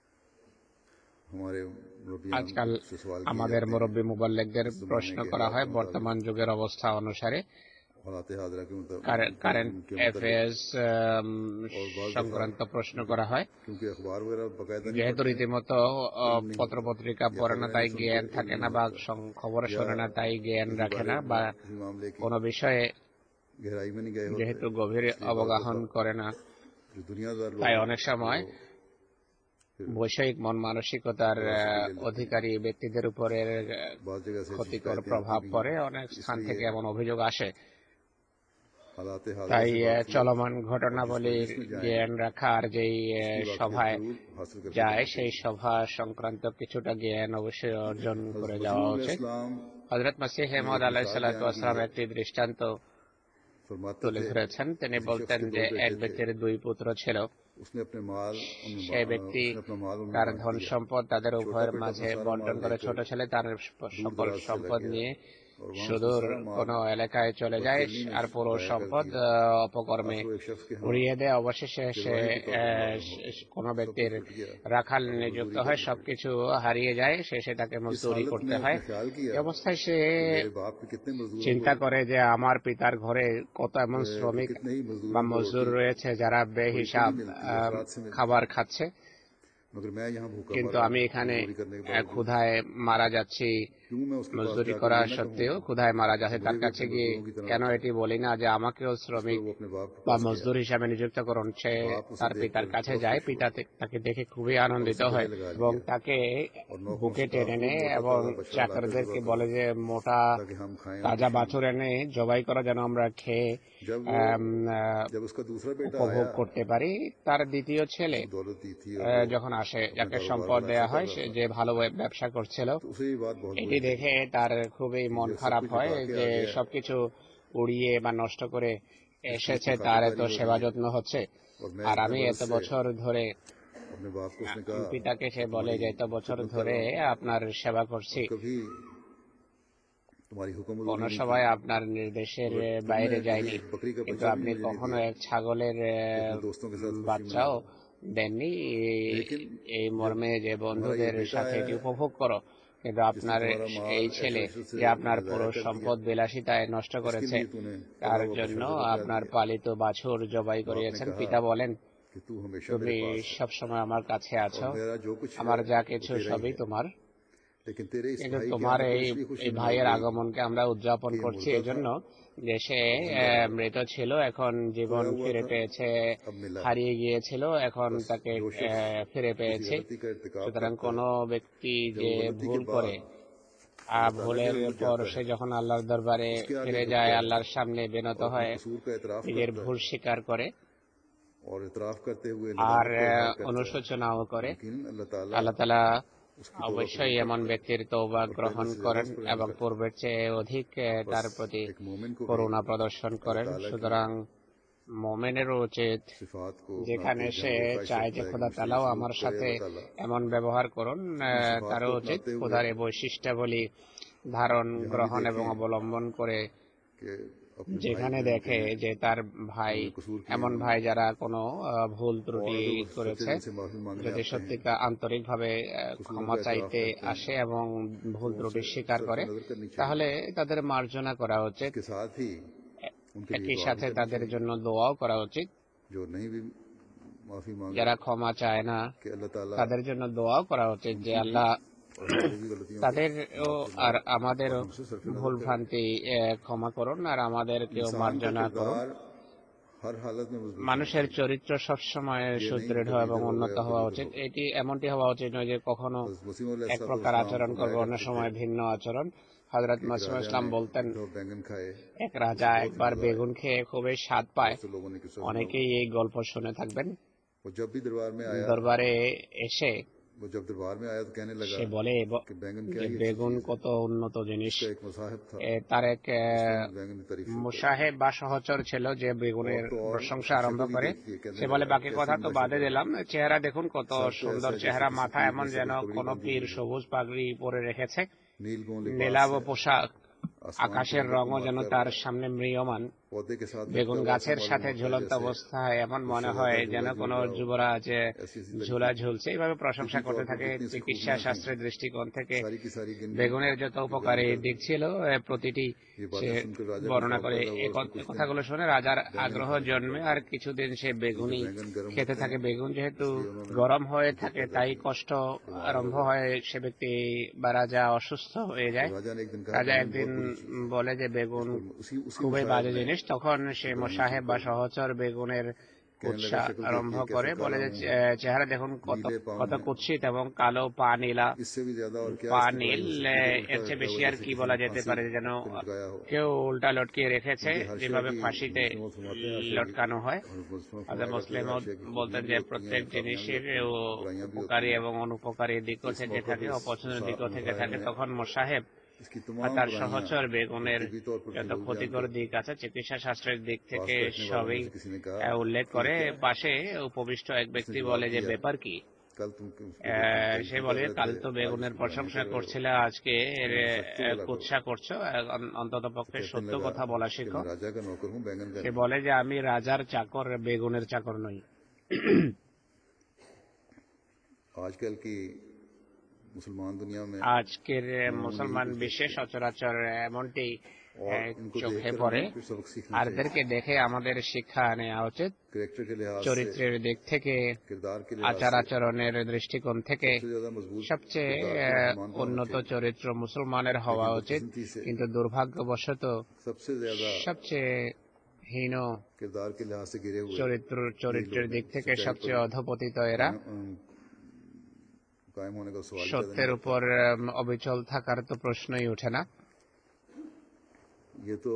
[SPEAKER 2] हमारे मुरब्बियान
[SPEAKER 3] আজকাল
[SPEAKER 2] से सवाल किए
[SPEAKER 3] আমাদের
[SPEAKER 2] जाते हैं
[SPEAKER 3] মুরব্বী মুবাল্লিগদের
[SPEAKER 2] इस जमाने
[SPEAKER 3] প্রশ্ন
[SPEAKER 2] के
[SPEAKER 3] করা
[SPEAKER 2] हालात
[SPEAKER 3] হয়
[SPEAKER 2] के
[SPEAKER 3] বর্তমান
[SPEAKER 2] मुताबिक
[SPEAKER 3] যুগের অবস্থা অনুসারে,
[SPEAKER 2] हालात हाजरा के
[SPEAKER 3] কারেন্ট
[SPEAKER 2] उनके मुताबिक
[SPEAKER 3] অ্যাফেয়ার্স
[SPEAKER 2] और बाज़ दफ़ा
[SPEAKER 3] সংক্রান্ত প্রশ্ন करा হয়।
[SPEAKER 2] क्योंकि अखबार वगैरह बाकायदा नहीं
[SPEAKER 3] যেহেতু
[SPEAKER 2] पढ़ते
[SPEAKER 3] রীতিমতো
[SPEAKER 2] इल्म नहीं
[SPEAKER 3] পত্র
[SPEAKER 2] होता
[SPEAKER 3] পত্রিকা
[SPEAKER 2] या
[SPEAKER 3] পড়ে না,
[SPEAKER 2] खबरें
[SPEAKER 3] তাই
[SPEAKER 2] नहीं सुनते
[SPEAKER 3] জ্ঞান থাকে
[SPEAKER 2] इल्म
[SPEAKER 3] না,
[SPEAKER 2] नहीं
[SPEAKER 3] বা
[SPEAKER 2] होता
[SPEAKER 3] খবর
[SPEAKER 2] या
[SPEAKER 3] শোনে না, তাই জ্ঞান
[SPEAKER 2] किसी
[SPEAKER 3] রাখে
[SPEAKER 2] बारे
[SPEAKER 3] না,
[SPEAKER 2] में
[SPEAKER 3] বা
[SPEAKER 2] किसी मामले की
[SPEAKER 3] কোনো বিষয়ে
[SPEAKER 2] गहराई में नहीं गए होते
[SPEAKER 3] যেহেতু গভীর
[SPEAKER 2] इसलिए बाज़
[SPEAKER 3] অবগাহন
[SPEAKER 2] दफ़ा
[SPEAKER 3] করে না,
[SPEAKER 2] जो दुनियादार लोग
[SPEAKER 3] তাই
[SPEAKER 2] हैं
[SPEAKER 3] অনেক সময়
[SPEAKER 2] वो फिर
[SPEAKER 3] বৈষয়িক মন মানসিকতার
[SPEAKER 2] खलासे के ले लेते हैं।
[SPEAKER 3] অধিকারী ব্যক্তিদের উপরে
[SPEAKER 2] बाज़ जगह से ऐसी
[SPEAKER 3] ক্ষতিকর
[SPEAKER 2] शिकायतें
[SPEAKER 3] প্রভাব
[SPEAKER 2] आती भी
[SPEAKER 3] পড়ে।
[SPEAKER 2] हैं।
[SPEAKER 3] অনেক স্থান
[SPEAKER 2] इसलिए
[SPEAKER 3] থেকে এমন অভিযোগ আসে।
[SPEAKER 2] हालात हाजरा
[SPEAKER 3] তাই
[SPEAKER 2] से बात की
[SPEAKER 3] চলমান
[SPEAKER 2] और जिस
[SPEAKER 3] ঘটনাবলীর
[SPEAKER 2] मजलिस में जाएं
[SPEAKER 3] জ্ঞান রাখা, আর যেই
[SPEAKER 2] उसकी वाक़ियत
[SPEAKER 3] সভায়
[SPEAKER 2] जरूर हासिल करके
[SPEAKER 3] যায়
[SPEAKER 2] जानी
[SPEAKER 3] সেই
[SPEAKER 2] चाहिए।
[SPEAKER 3] সভা সংক্রান্ত কিছুটা জ্ঞান অবশ্যই অর্জন
[SPEAKER 2] हज़रत
[SPEAKER 3] করে
[SPEAKER 2] मसीह
[SPEAKER 3] যাওয়া উচিত।
[SPEAKER 2] अलैहिस्सलाम
[SPEAKER 3] হযরত মসিহ
[SPEAKER 2] ने
[SPEAKER 3] মাউদ
[SPEAKER 2] एक
[SPEAKER 3] আলাইহিস
[SPEAKER 2] मिसाल
[SPEAKER 3] সালাতু
[SPEAKER 2] बयान
[SPEAKER 3] ওয়াস
[SPEAKER 2] की
[SPEAKER 3] সালাম
[SPEAKER 2] है।
[SPEAKER 3] একটি দৃষ্টান্ত
[SPEAKER 2] फरमाते
[SPEAKER 3] তুলে
[SPEAKER 2] थे
[SPEAKER 3] ধরেছেন। তিনি
[SPEAKER 2] किसी शख्स
[SPEAKER 3] বলতেন
[SPEAKER 2] के दो
[SPEAKER 3] যে এক
[SPEAKER 2] बेटे थे
[SPEAKER 3] ব্যক্তির দুই পুত্র ছিল।
[SPEAKER 2] उसने अपने माल
[SPEAKER 3] সেই ব্যক্তি
[SPEAKER 2] उसने अपना माल उनमें
[SPEAKER 3] তার
[SPEAKER 2] बांट
[SPEAKER 3] ধন
[SPEAKER 2] दिया।
[SPEAKER 3] সম্পদ তাদের
[SPEAKER 2] छोटा
[SPEAKER 3] উভয়ের
[SPEAKER 2] बेटा अपना
[SPEAKER 3] মাঝে
[SPEAKER 2] सारा
[SPEAKER 3] বন্টন
[SPEAKER 2] माल
[SPEAKER 3] করে।
[SPEAKER 2] लेकर
[SPEAKER 3] ছোট ছেলে তার
[SPEAKER 2] दूर
[SPEAKER 3] সকল
[SPEAKER 2] दराज चला
[SPEAKER 3] সম্পদ
[SPEAKER 2] गया
[SPEAKER 3] নিয়ে
[SPEAKER 2] और वहां उसने
[SPEAKER 3] সুদূর
[SPEAKER 2] सारा माल
[SPEAKER 3] কোনো এলাকায় চলে যায়,
[SPEAKER 2] बदखेली में
[SPEAKER 3] আর পুরো
[SPEAKER 2] जाया कर
[SPEAKER 3] সম্পদ
[SPEAKER 2] दिया।
[SPEAKER 3] অপকর্মে
[SPEAKER 2] आखिर वो एक शख्स के यहाँ
[SPEAKER 3] উড়িয়ে দেয়। অবশেষে সে
[SPEAKER 2] गिरवाही के तौर पर मुलाजिम हो गया।
[SPEAKER 3] কোনো
[SPEAKER 2] सब
[SPEAKER 3] ব্যক্তির
[SPEAKER 2] कुछ लुट गया
[SPEAKER 3] রাখাল
[SPEAKER 2] और वो
[SPEAKER 3] নিযুক্ত
[SPEAKER 2] मजदूरी
[SPEAKER 3] হয়,
[SPEAKER 2] करनी पड़ी।
[SPEAKER 3] সবকিছু হারিয়ে যায়, শেষে তাকে
[SPEAKER 2] इस
[SPEAKER 3] মজদুরি
[SPEAKER 2] हालत
[SPEAKER 3] করতে
[SPEAKER 2] में
[SPEAKER 3] হয়।
[SPEAKER 2] उसने ख्याल किया
[SPEAKER 3] এই অবস্থায় সে
[SPEAKER 2] कि मेरे बाप के कितने मजदूरों
[SPEAKER 3] চিন্তা করে যে আমার পিতার ঘরে কত এমন
[SPEAKER 2] को
[SPEAKER 3] শ্রমিক
[SPEAKER 2] कितने ही
[SPEAKER 3] বা
[SPEAKER 2] मजदूरों को
[SPEAKER 3] মজদুর
[SPEAKER 2] रोटी
[SPEAKER 3] রয়েছে যারা
[SPEAKER 2] थोड़ी
[SPEAKER 3] বেহিসাব
[SPEAKER 2] थोड़ी मिलती है, अफराद से मिलती
[SPEAKER 3] খাবার
[SPEAKER 2] है,
[SPEAKER 3] খাচ্ছে,
[SPEAKER 2] मगर मैं यहाँ भूखा मर
[SPEAKER 3] কিন্তু
[SPEAKER 2] रहा
[SPEAKER 3] আমি
[SPEAKER 2] हूँ
[SPEAKER 3] এখানে
[SPEAKER 2] मजदूरी करने के बावजूद।
[SPEAKER 3] ক্ষুধায় মারা যাচ্ছি।
[SPEAKER 2] क्यों मैं उसके पास
[SPEAKER 3] মজদুরি
[SPEAKER 2] जाकर
[SPEAKER 3] করা
[SPEAKER 2] ये ना
[SPEAKER 3] সত্ত্বেও
[SPEAKER 2] कहूँ
[SPEAKER 3] ক্ষুধায় মারা যাচ্ছে, তার
[SPEAKER 2] वही
[SPEAKER 3] কাছে
[SPEAKER 2] व्यक्ति
[SPEAKER 3] গিয়ে
[SPEAKER 2] मजदूरों की तरह
[SPEAKER 3] কেন
[SPEAKER 2] होता
[SPEAKER 3] এটি বলি না যে আমাকেও
[SPEAKER 2] है। इस पर
[SPEAKER 3] শ্রমিক
[SPEAKER 2] वो अपने बाप के
[SPEAKER 3] বা
[SPEAKER 2] पास गया।
[SPEAKER 3] মজদুর হিসাবে নিযুক্ত করুন। সে
[SPEAKER 2] बाप उसे
[SPEAKER 3] তার পিতার
[SPEAKER 2] देखकर
[SPEAKER 3] কাছে
[SPEAKER 2] बहुत
[SPEAKER 3] যায়,
[SPEAKER 2] खुश
[SPEAKER 3] পিতা
[SPEAKER 2] हुआ
[SPEAKER 3] তাকে দেখে খুবই
[SPEAKER 2] और
[SPEAKER 3] আনন্দিত
[SPEAKER 2] उसे गले
[SPEAKER 3] হয়
[SPEAKER 2] लगा
[SPEAKER 3] এবং
[SPEAKER 2] लिया
[SPEAKER 3] তাকে
[SPEAKER 2] और नौकरों
[SPEAKER 3] বুকে
[SPEAKER 2] से कहा
[SPEAKER 3] টেনে
[SPEAKER 2] खूब
[SPEAKER 3] নেয়
[SPEAKER 2] मोटा
[SPEAKER 3] এবং
[SPEAKER 2] ताजा बछड़ा लाकर
[SPEAKER 3] চাকরদেরকে
[SPEAKER 2] ज़िबा
[SPEAKER 3] বলে
[SPEAKER 2] करो
[SPEAKER 3] যে মোটা
[SPEAKER 2] ताकि हम खाएं और
[SPEAKER 3] তাজা
[SPEAKER 2] खुश हों।
[SPEAKER 3] বাছুর এনে জবাই করা যেন আমরা খেয়ে
[SPEAKER 2] जब
[SPEAKER 3] আম,
[SPEAKER 2] जब उसका दूसरा बेटा
[SPEAKER 3] উপভোগ
[SPEAKER 2] आया,
[SPEAKER 3] করতে পারি। তার দ্বিতীয় ছেলে
[SPEAKER 2] उसको दौलत दी थी और वो
[SPEAKER 3] যখন আসে,
[SPEAKER 2] अपना
[SPEAKER 3] যাকে
[SPEAKER 2] कारोबार
[SPEAKER 3] সম্পদ
[SPEAKER 2] बड़ा
[SPEAKER 3] দেয়া
[SPEAKER 2] अच्छा कर
[SPEAKER 3] হয়,
[SPEAKER 2] रहा
[SPEAKER 3] সে
[SPEAKER 2] था,
[SPEAKER 3] যে ভালো ব্যবসা করছিল,
[SPEAKER 2] तो उसे ये बात बहुत
[SPEAKER 3] এটি
[SPEAKER 2] बुरी लगी
[SPEAKER 3] দেখে তার খুবই
[SPEAKER 2] कि
[SPEAKER 3] মন
[SPEAKER 2] ये सब
[SPEAKER 3] খারাপ
[SPEAKER 2] कुछ
[SPEAKER 3] হয়
[SPEAKER 2] लुटा के
[SPEAKER 3] যে
[SPEAKER 2] आ गया है,
[SPEAKER 3] সবকিছু উড়িয়ে বা নষ্ট করে
[SPEAKER 2] इसकी
[SPEAKER 3] এসেছে,
[SPEAKER 2] इतनी
[SPEAKER 3] তার এত
[SPEAKER 2] खातिरदारी हो
[SPEAKER 3] সেবা
[SPEAKER 2] रही है।
[SPEAKER 3] যত্ন হচ্ছে,
[SPEAKER 2] और मैं
[SPEAKER 3] আর
[SPEAKER 2] इतने
[SPEAKER 3] আমি
[SPEAKER 2] बरस
[SPEAKER 3] এত
[SPEAKER 2] से
[SPEAKER 3] বছর ধরে
[SPEAKER 2] अपने बाप को उसने कहा
[SPEAKER 3] পিতাকে
[SPEAKER 2] कि
[SPEAKER 3] সে বলে
[SPEAKER 2] तुम्हारी
[SPEAKER 3] যে এত বছর
[SPEAKER 2] खिदमत कर
[SPEAKER 3] ধরে
[SPEAKER 2] रहा हूँ
[SPEAKER 3] আপনার সেবা
[SPEAKER 2] और
[SPEAKER 3] করছি,
[SPEAKER 2] कभी तुम्हारी हुक्म
[SPEAKER 3] কোন
[SPEAKER 2] मजदूरी नहीं की,
[SPEAKER 3] সময় আপনার নির্দেশের
[SPEAKER 2] मगर तुमने
[SPEAKER 3] বাইরে
[SPEAKER 2] कभी
[SPEAKER 3] যায়নি,
[SPEAKER 2] एक बकरी का
[SPEAKER 3] কিন্তু
[SPEAKER 2] बच्चा भी
[SPEAKER 3] আপনি
[SPEAKER 2] मुझे नहीं
[SPEAKER 3] কখনো
[SPEAKER 2] दिया
[SPEAKER 3] এক ছাগলের
[SPEAKER 2] कि अपने दोस्तों के साथ खुशी
[SPEAKER 3] বাচ্চাও
[SPEAKER 2] मनाओ।
[SPEAKER 3] দেননি
[SPEAKER 2] लेकिन
[SPEAKER 3] এই
[SPEAKER 2] जब
[SPEAKER 3] মর্মে যে
[SPEAKER 2] तुम्हारा ये
[SPEAKER 3] বন্ধুদের
[SPEAKER 2] बेटा
[SPEAKER 3] সাথে
[SPEAKER 2] आया
[SPEAKER 3] এটি
[SPEAKER 2] है
[SPEAKER 3] উপভোগ করো, কিন্তু
[SPEAKER 2] जिसने
[SPEAKER 3] আপনার
[SPEAKER 2] तुम्हारा
[SPEAKER 3] এই
[SPEAKER 2] माल ऐशो
[SPEAKER 3] ছেলে
[SPEAKER 2] इशरत से
[SPEAKER 3] যে আপনার পুরো
[SPEAKER 2] ज़ाया कर दिया,
[SPEAKER 3] সম্পদ বিলাসিতায় নষ্ট
[SPEAKER 2] इसके
[SPEAKER 3] করেছে,
[SPEAKER 2] लिए तूने
[SPEAKER 3] তার
[SPEAKER 2] पला हुआ
[SPEAKER 3] জন্য
[SPEAKER 2] बछड़ा ज़बह करा
[SPEAKER 3] আপনার
[SPEAKER 2] दिया।
[SPEAKER 3] পালিত বাছুর জবাই
[SPEAKER 2] बाप ने
[SPEAKER 3] করিয়েছেন।
[SPEAKER 2] कहा
[SPEAKER 3] পিতা বলেন,
[SPEAKER 2] कि तू हमेशा
[SPEAKER 3] তুমি
[SPEAKER 2] मेरे पास है
[SPEAKER 3] সবসময় আমার কাছে
[SPEAKER 2] और
[SPEAKER 3] আছো,
[SPEAKER 2] मेरा जो कुछ
[SPEAKER 3] আমার
[SPEAKER 2] है
[SPEAKER 3] যা
[SPEAKER 2] वो
[SPEAKER 3] কিছু
[SPEAKER 2] तेरा ही
[SPEAKER 3] সবই
[SPEAKER 2] है,
[SPEAKER 3] তোমার,
[SPEAKER 2] लेकिन तेरे इस
[SPEAKER 3] কিন্তু
[SPEAKER 2] भाई के
[SPEAKER 3] তোমার
[SPEAKER 2] आने पर
[SPEAKER 3] এই
[SPEAKER 2] इसलिए खुशी
[SPEAKER 3] এই
[SPEAKER 2] मनाई
[SPEAKER 3] ভাইয়ের
[SPEAKER 2] गई
[SPEAKER 3] আগমনকে আমরা উদযাপন
[SPEAKER 2] कि ये
[SPEAKER 3] করছি
[SPEAKER 2] मुर्दा था
[SPEAKER 3] এজন্য যে সে
[SPEAKER 2] अब जिंदा हो गया,
[SPEAKER 3] মৃত ছিল, এখন জীবন
[SPEAKER 2] खोया हुआ
[SPEAKER 3] ফিরে
[SPEAKER 2] था
[SPEAKER 3] পেয়েছে,
[SPEAKER 2] अब मिला।
[SPEAKER 3] হারিয়ে গিয়েছিল, এখন
[SPEAKER 2] बस
[SPEAKER 3] তাকে
[SPEAKER 2] जो शख्स
[SPEAKER 3] ফিরে
[SPEAKER 2] किसी
[SPEAKER 3] পেয়েছে।
[SPEAKER 2] गलती का इर्तिकाब
[SPEAKER 3] সুতরাং
[SPEAKER 2] करता
[SPEAKER 3] কোনো
[SPEAKER 2] है,
[SPEAKER 3] ব্যক্তি
[SPEAKER 2] जब
[SPEAKER 3] যে
[SPEAKER 2] वो गलती के
[SPEAKER 3] ভুল করে,
[SPEAKER 2] बाद अल्लाह ताला की
[SPEAKER 3] ভুলের
[SPEAKER 2] हजूर
[SPEAKER 3] পর
[SPEAKER 2] जाता
[SPEAKER 3] সে
[SPEAKER 2] है,
[SPEAKER 3] যখন আল্লাহর দরবারে
[SPEAKER 2] उसके आगे
[SPEAKER 3] ফিরে
[SPEAKER 2] झुक
[SPEAKER 3] যায়,
[SPEAKER 2] जाता
[SPEAKER 3] আল্লাহর
[SPEAKER 2] है
[SPEAKER 3] সামনে বিনত
[SPEAKER 2] और अपने
[SPEAKER 3] হয়,
[SPEAKER 2] कसूर का एतराफ
[SPEAKER 3] নিজের
[SPEAKER 2] करता है
[SPEAKER 3] ভুল স্বীকার করে
[SPEAKER 2] और एतराफ करते हुए
[SPEAKER 3] আর
[SPEAKER 2] नदामत का इजहार करता है,
[SPEAKER 3] অনুশোচনাও করে,
[SPEAKER 2] यकीनन अल्लाह ताला
[SPEAKER 3] আল্লাহ তাআলা
[SPEAKER 2] उसकी तौबा
[SPEAKER 3] অবশ্যই
[SPEAKER 2] कबूल
[SPEAKER 3] এমন
[SPEAKER 2] करता है
[SPEAKER 3] ব্যক্তির তওবা
[SPEAKER 2] और
[SPEAKER 3] গ্রহণ
[SPEAKER 2] पहले से ज्यादा
[SPEAKER 3] করেন
[SPEAKER 2] उस पर रहम
[SPEAKER 3] এবং
[SPEAKER 2] करता है।
[SPEAKER 3] পূর্বের চেয়ে অধিক
[SPEAKER 2] बस
[SPEAKER 3] তার প্রতি
[SPEAKER 2] एक मोमिन को भी
[SPEAKER 3] করুণা প্রদর্শন
[SPEAKER 2] अल्लाह
[SPEAKER 3] করেন।
[SPEAKER 2] ताला की
[SPEAKER 3] সুতরাং মোমেনেরও উচিত
[SPEAKER 2] सिफात को
[SPEAKER 3] যেখানে
[SPEAKER 2] अपनाते
[SPEAKER 3] সে
[SPEAKER 2] जहाँ वो ख्वाहिश
[SPEAKER 3] চায়
[SPEAKER 2] रखता
[SPEAKER 3] যে
[SPEAKER 2] है कि
[SPEAKER 3] খোদা
[SPEAKER 2] मुझसे ये
[SPEAKER 3] তাআলাও
[SPEAKER 2] सलूक
[SPEAKER 3] আমার
[SPEAKER 2] करे
[SPEAKER 3] সাথে
[SPEAKER 2] अल्लाह ताला,
[SPEAKER 3] এমন ব্যবহার করুন,
[SPEAKER 2] तो उन सिफात
[SPEAKER 3] তারও
[SPEAKER 2] को
[SPEAKER 3] উচিত
[SPEAKER 2] अपनाते हुए
[SPEAKER 3] খোদার এই বৈশিষ্ট্যাবলী ধারণ,
[SPEAKER 2] जहाँ भी
[SPEAKER 3] গ্রহণ এবং
[SPEAKER 2] देखें
[SPEAKER 3] অবলম্বন করে,
[SPEAKER 2] कि अपने भाई
[SPEAKER 3] যেখানে
[SPEAKER 2] बहन
[SPEAKER 3] দেখে
[SPEAKER 2] हैं
[SPEAKER 3] যে তার ভাই,
[SPEAKER 2] जिन्होंने कसूर किए
[SPEAKER 3] এমন
[SPEAKER 2] हों,
[SPEAKER 3] ভাই যারা কোনো ভুল
[SPEAKER 2] और
[SPEAKER 3] ত্রুটি
[SPEAKER 2] अगर वो सच्चे
[SPEAKER 3] করেছে,
[SPEAKER 2] दिल से माफी मांगने
[SPEAKER 3] যদি
[SPEAKER 2] आते हैं,
[SPEAKER 3] সত্যিকার আন্তরিকভাবে
[SPEAKER 2] कसूरों
[SPEAKER 3] ক্ষমা
[SPEAKER 2] का एतराफ
[SPEAKER 3] চাইতে
[SPEAKER 2] करते हैं,
[SPEAKER 3] আসে এবং
[SPEAKER 2] तो
[SPEAKER 3] ভুল
[SPEAKER 2] उनसे
[SPEAKER 3] ত্রুটি স্বীকার
[SPEAKER 2] सरफ
[SPEAKER 3] করে,
[SPEAKER 2] नजर करनी चाहिए।
[SPEAKER 3] তাহলে তাদের মার্জনা করা উচিত,
[SPEAKER 2] इसके साथ ही उनके लिए
[SPEAKER 3] একই
[SPEAKER 2] दुआ भी
[SPEAKER 3] সাথে
[SPEAKER 2] करनी
[SPEAKER 3] তাদের
[SPEAKER 2] चाहिए।
[SPEAKER 3] জন্য দোয়াও করা উচিত।
[SPEAKER 2] जो नहीं भी माफी मांगे
[SPEAKER 3] যারা ক্ষমা চায় না
[SPEAKER 2] कि अल्लाह ताला
[SPEAKER 3] তাদের জন্য দোয়াও করা উচিত যে
[SPEAKER 2] उनकी भी
[SPEAKER 3] আল্লাহ
[SPEAKER 2] और हमारी भी गलतियों को
[SPEAKER 3] তাদেরও
[SPEAKER 2] माफ
[SPEAKER 3] আর
[SPEAKER 2] फरमाए और
[SPEAKER 3] আমাদেরও
[SPEAKER 2] हमसे सरफ
[SPEAKER 3] ভুল
[SPEAKER 2] नजर करे।
[SPEAKER 3] ভ্রান্তি ক্ষমা করুন আর আমাদেরকেও
[SPEAKER 2] इंसान का
[SPEAKER 3] মার্জনা করুন।
[SPEAKER 2] किरदार हर हालत में मजबूत होना
[SPEAKER 3] মানুষের
[SPEAKER 2] चाहिए।
[SPEAKER 3] চরিত্র সবসময়
[SPEAKER 2] ये नहीं कि
[SPEAKER 3] সুদৃঢ়
[SPEAKER 2] कभी
[SPEAKER 3] এবং
[SPEAKER 2] इधर हो
[SPEAKER 3] উন্নত
[SPEAKER 2] गया
[SPEAKER 3] হওয়া
[SPEAKER 2] कभी उधर
[SPEAKER 3] উচিত।
[SPEAKER 2] हो गया।
[SPEAKER 3] এটি এমনটি হওয়া উচিত নয় যে কখনো
[SPEAKER 2] बस वसीम
[SPEAKER 3] এক প্রকার আচরণ করবে, অন্য সময় ভিন্ন আচরণ। হযরত
[SPEAKER 2] कि एक
[SPEAKER 3] মাসিম
[SPEAKER 2] राजा
[SPEAKER 3] ইসলাম
[SPEAKER 2] ने
[SPEAKER 3] বলতেন,
[SPEAKER 2] एक दफा बैंगन खाए,
[SPEAKER 3] এক রাজা
[SPEAKER 2] बहुत
[SPEAKER 3] একবার
[SPEAKER 2] मजा आया।
[SPEAKER 3] বেগুন খেয়ে খুবই স্বাদ পায়।
[SPEAKER 2] बहुत से लोगों ने किस्सा सुना
[SPEAKER 3] অনেকেই
[SPEAKER 2] होगा।
[SPEAKER 3] এই গল্প শুনে থাকবেন।
[SPEAKER 2] वो जब भी दरबार में आया,
[SPEAKER 3] দরবারে এসে
[SPEAKER 2] वो जब दरबार में आया तो कहने लगा
[SPEAKER 3] সে বলে
[SPEAKER 2] कि बैंगन क्या
[SPEAKER 3] যে
[SPEAKER 2] ही अच्छी
[SPEAKER 3] বেগুন
[SPEAKER 2] चीज है।
[SPEAKER 3] কত উন্নত জিনিস।
[SPEAKER 2] उसका एक मुसाहिब था,
[SPEAKER 3] তার এক
[SPEAKER 2] उसने बैंगन की तारीफ शुरू कर दी।
[SPEAKER 3] মুসাহেব বা সহচর ছিল যে
[SPEAKER 2] और
[SPEAKER 3] বেগুনের
[SPEAKER 2] तो और
[SPEAKER 3] প্রশংসা
[SPEAKER 2] उसकी
[SPEAKER 3] আরম্ভ
[SPEAKER 2] शक्ल ही
[SPEAKER 3] করে।
[SPEAKER 2] देखिए, कहने
[SPEAKER 3] সে বলে
[SPEAKER 2] लगा
[SPEAKER 3] বাকি
[SPEAKER 2] कैसी
[SPEAKER 3] কথা তো
[SPEAKER 2] उम्दा
[SPEAKER 3] বাদে
[SPEAKER 2] शक्ल है,
[SPEAKER 3] দিলাম, চেহারা দেখুন কত
[SPEAKER 2] सर तो
[SPEAKER 3] সুন্দর
[SPEAKER 2] ऐसा
[SPEAKER 3] চেহারা,
[SPEAKER 2] जैसे किसी
[SPEAKER 3] মাথা
[SPEAKER 2] पीर
[SPEAKER 3] এমন
[SPEAKER 2] ने
[SPEAKER 3] যেন
[SPEAKER 2] सब्ज पगड़ी
[SPEAKER 3] কোন
[SPEAKER 2] बांधी
[SPEAKER 3] পীর
[SPEAKER 2] हुई है,
[SPEAKER 3] সবুজ পাগড়ি পরে রেখেছে।
[SPEAKER 2] नीलगों लिबास
[SPEAKER 3] নীলাভ
[SPEAKER 2] है,
[SPEAKER 3] পোশাক,
[SPEAKER 2] आसमान की
[SPEAKER 3] আকাশের
[SPEAKER 2] लपट
[SPEAKER 3] রঙও
[SPEAKER 2] को
[SPEAKER 3] যেন
[SPEAKER 2] मारता
[SPEAKER 3] তার
[SPEAKER 2] रहा।
[SPEAKER 3] সামনে ম্রিয়মান।
[SPEAKER 2] पौधे के साथ
[SPEAKER 3] বেগুন
[SPEAKER 2] लटका हुआ ऐसा
[SPEAKER 3] গাছের
[SPEAKER 2] मालूम
[SPEAKER 3] সাথে
[SPEAKER 2] होता है
[SPEAKER 3] ঝুলন্ত
[SPEAKER 2] जैसे
[SPEAKER 3] অবস্থায় এমন
[SPEAKER 2] कोई
[SPEAKER 3] মনে
[SPEAKER 2] शहजादा
[SPEAKER 3] হয়
[SPEAKER 2] झूला
[SPEAKER 3] যেন
[SPEAKER 2] झूल
[SPEAKER 3] কোনো
[SPEAKER 2] रहा हो,
[SPEAKER 3] যুবরাজ
[SPEAKER 2] ऐसी इसी
[SPEAKER 3] ঝুলা
[SPEAKER 2] तरीके की
[SPEAKER 3] ঝুলছে। এইভাবে প্রশংসা
[SPEAKER 2] फितरी
[SPEAKER 3] করতে
[SPEAKER 2] तौर पर
[SPEAKER 3] থাকে।
[SPEAKER 2] जितनी उसकी
[SPEAKER 3] চিকিৎসা
[SPEAKER 2] खूबियां थी
[SPEAKER 3] শাস্ত্রের দৃষ্টিকোণ থেকে
[SPEAKER 2] सारी की सारी गिन गिन
[SPEAKER 3] বেগুনের যত
[SPEAKER 2] के बयान
[SPEAKER 3] উপকারী
[SPEAKER 2] कर
[SPEAKER 3] দিক
[SPEAKER 2] दी।
[SPEAKER 3] ছিল প্রতিটি
[SPEAKER 2] ये
[SPEAKER 3] সে
[SPEAKER 2] बातें सुनकर राजा को
[SPEAKER 3] বর্ণনা
[SPEAKER 2] शौक
[SPEAKER 3] করে।
[SPEAKER 2] पैदा हुआ, उसने कुछ दिन
[SPEAKER 3] কথাগুলো শুনে রাজার
[SPEAKER 2] बैंगन
[SPEAKER 3] আগ্রহ
[SPEAKER 2] खाना शुरू
[SPEAKER 3] জন্মে
[SPEAKER 2] कर
[SPEAKER 3] আর
[SPEAKER 2] दिया,
[SPEAKER 3] কিছুদিন সে
[SPEAKER 2] लेकिन जब
[SPEAKER 3] বেগুনই
[SPEAKER 2] बैंगन गर्म
[SPEAKER 3] খেতে
[SPEAKER 2] होते
[SPEAKER 3] থাকে।
[SPEAKER 2] हैं
[SPEAKER 3] বেগুন যেহেতু
[SPEAKER 2] इसलिए उन्होंने
[SPEAKER 3] গরম হয়ে
[SPEAKER 2] फिक्र
[SPEAKER 3] থাকে
[SPEAKER 2] पैदा
[SPEAKER 3] তাই
[SPEAKER 2] की
[SPEAKER 3] কষ্ট
[SPEAKER 2] कि वो आया
[SPEAKER 3] আরম্ভ
[SPEAKER 2] होगा।
[SPEAKER 3] হয়, সে ব্যক্তি বা রাজা অসুস্থ হয়ে
[SPEAKER 2] तो
[SPEAKER 3] যায়।
[SPEAKER 2] राजा ने एक दिन कहा
[SPEAKER 3] রাজা
[SPEAKER 2] बैंगन
[SPEAKER 3] একদিন
[SPEAKER 2] बहुत बुरी चीज है।
[SPEAKER 3] বলে যে
[SPEAKER 2] इस
[SPEAKER 3] বেগুন
[SPEAKER 2] पर उसी
[SPEAKER 3] খুবই
[SPEAKER 2] मुशाहिब
[SPEAKER 3] বাজে
[SPEAKER 2] ने
[SPEAKER 3] জিনিস। তখন সে
[SPEAKER 2] शुक्राना
[SPEAKER 3] মোসাহেব
[SPEAKER 2] शुरू
[SPEAKER 3] বা
[SPEAKER 2] कर दी।
[SPEAKER 3] সহচর বেগুনের
[SPEAKER 2] कहने लगा
[SPEAKER 3] কুৎসা
[SPEAKER 2] शक्ल
[SPEAKER 3] আরম্ভ
[SPEAKER 2] देखिए
[SPEAKER 3] করে,
[SPEAKER 2] कैसा
[SPEAKER 3] বলে
[SPEAKER 2] काला
[SPEAKER 3] যে
[SPEAKER 2] मुंह है,
[SPEAKER 3] চেহারা দেখুন কত
[SPEAKER 2] नीले पाँव
[SPEAKER 3] কত
[SPEAKER 2] हैं,
[SPEAKER 3] কুৎসিত এবং কালো, পা নীলা।
[SPEAKER 2] इससे भी ज्यादा और क्या
[SPEAKER 3] পা
[SPEAKER 2] इसकी
[SPEAKER 3] নীল,
[SPEAKER 2] बुराई हो सकती है। उल्टा
[SPEAKER 3] এর চেয়ে
[SPEAKER 2] लटका
[SPEAKER 3] বেশি
[SPEAKER 2] हुआ
[SPEAKER 3] আর
[SPEAKER 2] जैसे
[SPEAKER 3] কি
[SPEAKER 2] किसी
[SPEAKER 3] বলা
[SPEAKER 2] ने
[SPEAKER 3] যেতে
[SPEAKER 2] फांसी
[SPEAKER 3] পারে, যেন
[SPEAKER 2] पे लटकाया हो।
[SPEAKER 3] কেউ उल्टा लटকিয়ে রেখেছে,
[SPEAKER 2] उनके हाशिया
[SPEAKER 3] যেভাবে
[SPEAKER 2] भी
[SPEAKER 3] ফাঁসিতে
[SPEAKER 2] मुस्लिम फरमाते हैं, हाशिया की
[SPEAKER 3] লটকানো হয়।
[SPEAKER 2] और मुस्लिम
[SPEAKER 3] আচ্ছা,
[SPEAKER 2] फरमाया करते
[SPEAKER 3] মুসলিম
[SPEAKER 2] हैं हाशिया की
[SPEAKER 3] বলতেন
[SPEAKER 2] खूबियां भी
[SPEAKER 3] যে
[SPEAKER 2] होती
[SPEAKER 3] প্রত্যেক
[SPEAKER 2] हैं, खराबियां भी
[SPEAKER 3] জিনিসের
[SPEAKER 2] होती हैं, बुराइयां भी होती
[SPEAKER 3] উপকারী
[SPEAKER 2] हैं।
[SPEAKER 3] এবং অনুপকারী দিকও
[SPEAKER 2] तो इस
[SPEAKER 3] থেকে
[SPEAKER 2] मौके
[SPEAKER 3] থাকে,
[SPEAKER 2] पर
[SPEAKER 3] অপছন্দের দিকও থেকে
[SPEAKER 2] मुसाहिब
[SPEAKER 3] থাকে।
[SPEAKER 2] ने
[SPEAKER 3] তখন মোসাহেব
[SPEAKER 2] इसकी
[SPEAKER 3] আর
[SPEAKER 2] तमाम
[SPEAKER 3] তার
[SPEAKER 2] बुराइयां
[SPEAKER 3] সহচর
[SPEAKER 2] जो
[SPEAKER 3] বেগুনের
[SPEAKER 2] तिबी तौर पर थी
[SPEAKER 3] যত
[SPEAKER 2] वो भी बयान
[SPEAKER 3] ক্ষতিকর
[SPEAKER 2] कर दी।
[SPEAKER 3] দিক আছে চিকিৎসা শাস্ত্রের দিক
[SPEAKER 2] पास
[SPEAKER 3] থেকে
[SPEAKER 2] बैठने वालों में
[SPEAKER 3] সবই
[SPEAKER 2] से किसी ने कहा
[SPEAKER 3] উল্লেখ
[SPEAKER 2] कि ये
[SPEAKER 3] করে।
[SPEAKER 2] क्या है।
[SPEAKER 3] পাশে উপবিষ্ট এক
[SPEAKER 2] उसने
[SPEAKER 3] ব্যক্তি
[SPEAKER 2] जवाब
[SPEAKER 3] বলে যে
[SPEAKER 2] दिया,
[SPEAKER 3] ব্যাপার কি?
[SPEAKER 2] कल तुम उसकी तारीफ
[SPEAKER 3] সে
[SPEAKER 2] कर
[SPEAKER 3] বলে
[SPEAKER 2] रहे
[SPEAKER 3] কাল
[SPEAKER 2] थे,
[SPEAKER 3] তো
[SPEAKER 2] आज
[SPEAKER 3] বেগুনের
[SPEAKER 2] उसकी बुराइयां
[SPEAKER 3] প্রশংসা
[SPEAKER 2] कर रहे हो,
[SPEAKER 3] করছিলে, আজকে এর
[SPEAKER 2] थोड़ा सा सच तो बोला करो।
[SPEAKER 3] কুৎসা করছো। অন্তত
[SPEAKER 2] तो
[SPEAKER 3] পক্ষে
[SPEAKER 2] कहने
[SPEAKER 3] সত্য
[SPEAKER 2] लगा
[SPEAKER 3] কথা বলা
[SPEAKER 2] कि
[SPEAKER 3] শেখো।
[SPEAKER 2] मैं राजा का नौकर हूँ, बैंगन का
[SPEAKER 3] সে
[SPEAKER 2] नहीं।
[SPEAKER 3] বলে যে আমি রাজার চাকর, বেগুনের চাকর নই।
[SPEAKER 2] आजकल की मुसलमान दुनिया में
[SPEAKER 3] আজকের
[SPEAKER 2] अमूमन यही
[SPEAKER 3] মুসলমান
[SPEAKER 2] कुछ
[SPEAKER 3] বিশ্বে
[SPEAKER 2] देखते हैं।
[SPEAKER 3] সচরাচর এমনটি
[SPEAKER 2] और इनको
[SPEAKER 3] চোখে
[SPEAKER 2] देखकर
[SPEAKER 3] পড়ে,
[SPEAKER 2] हमें फिर सबक सीखना
[SPEAKER 3] আর
[SPEAKER 2] चाहिए।
[SPEAKER 3] এদেরকে দেখে আমাদের শিক্ষা নেওয়া উচিত।
[SPEAKER 2] कैरेक्टर के लिहाज से,
[SPEAKER 3] চরিত্রের দিক থেকে,
[SPEAKER 2] किरदार के लिहाज
[SPEAKER 3] আচার
[SPEAKER 2] से
[SPEAKER 3] আচরণের দৃষ্টিকোণ থেকে
[SPEAKER 2] सबसे ज्यादा मजबूत
[SPEAKER 3] সবচেয়ে
[SPEAKER 2] किरदार तो मुसलमान का होना
[SPEAKER 3] উন্নত
[SPEAKER 2] चाहिए।
[SPEAKER 3] চরিত্র মুসলমানের হওয়া
[SPEAKER 2] लेकिन
[SPEAKER 3] উচিত,
[SPEAKER 2] बदकिस्मती से
[SPEAKER 3] কিন্তু দুর্ভাগ্যবশত
[SPEAKER 2] सबसे ज्यादा
[SPEAKER 3] সবচেয়ে হীন
[SPEAKER 2] किरदार के लिहाज से गिरे हुए
[SPEAKER 3] চরিত্রের দিক থেকে সবচেয়ে অধপতিত এরা।
[SPEAKER 2] कायम होने का सवाल ही पैदा नहीं
[SPEAKER 3] সত্যের
[SPEAKER 2] होता।
[SPEAKER 3] উপর অবিচল থাকার তো প্রশ্নই ওঠে না।
[SPEAKER 2] ये तो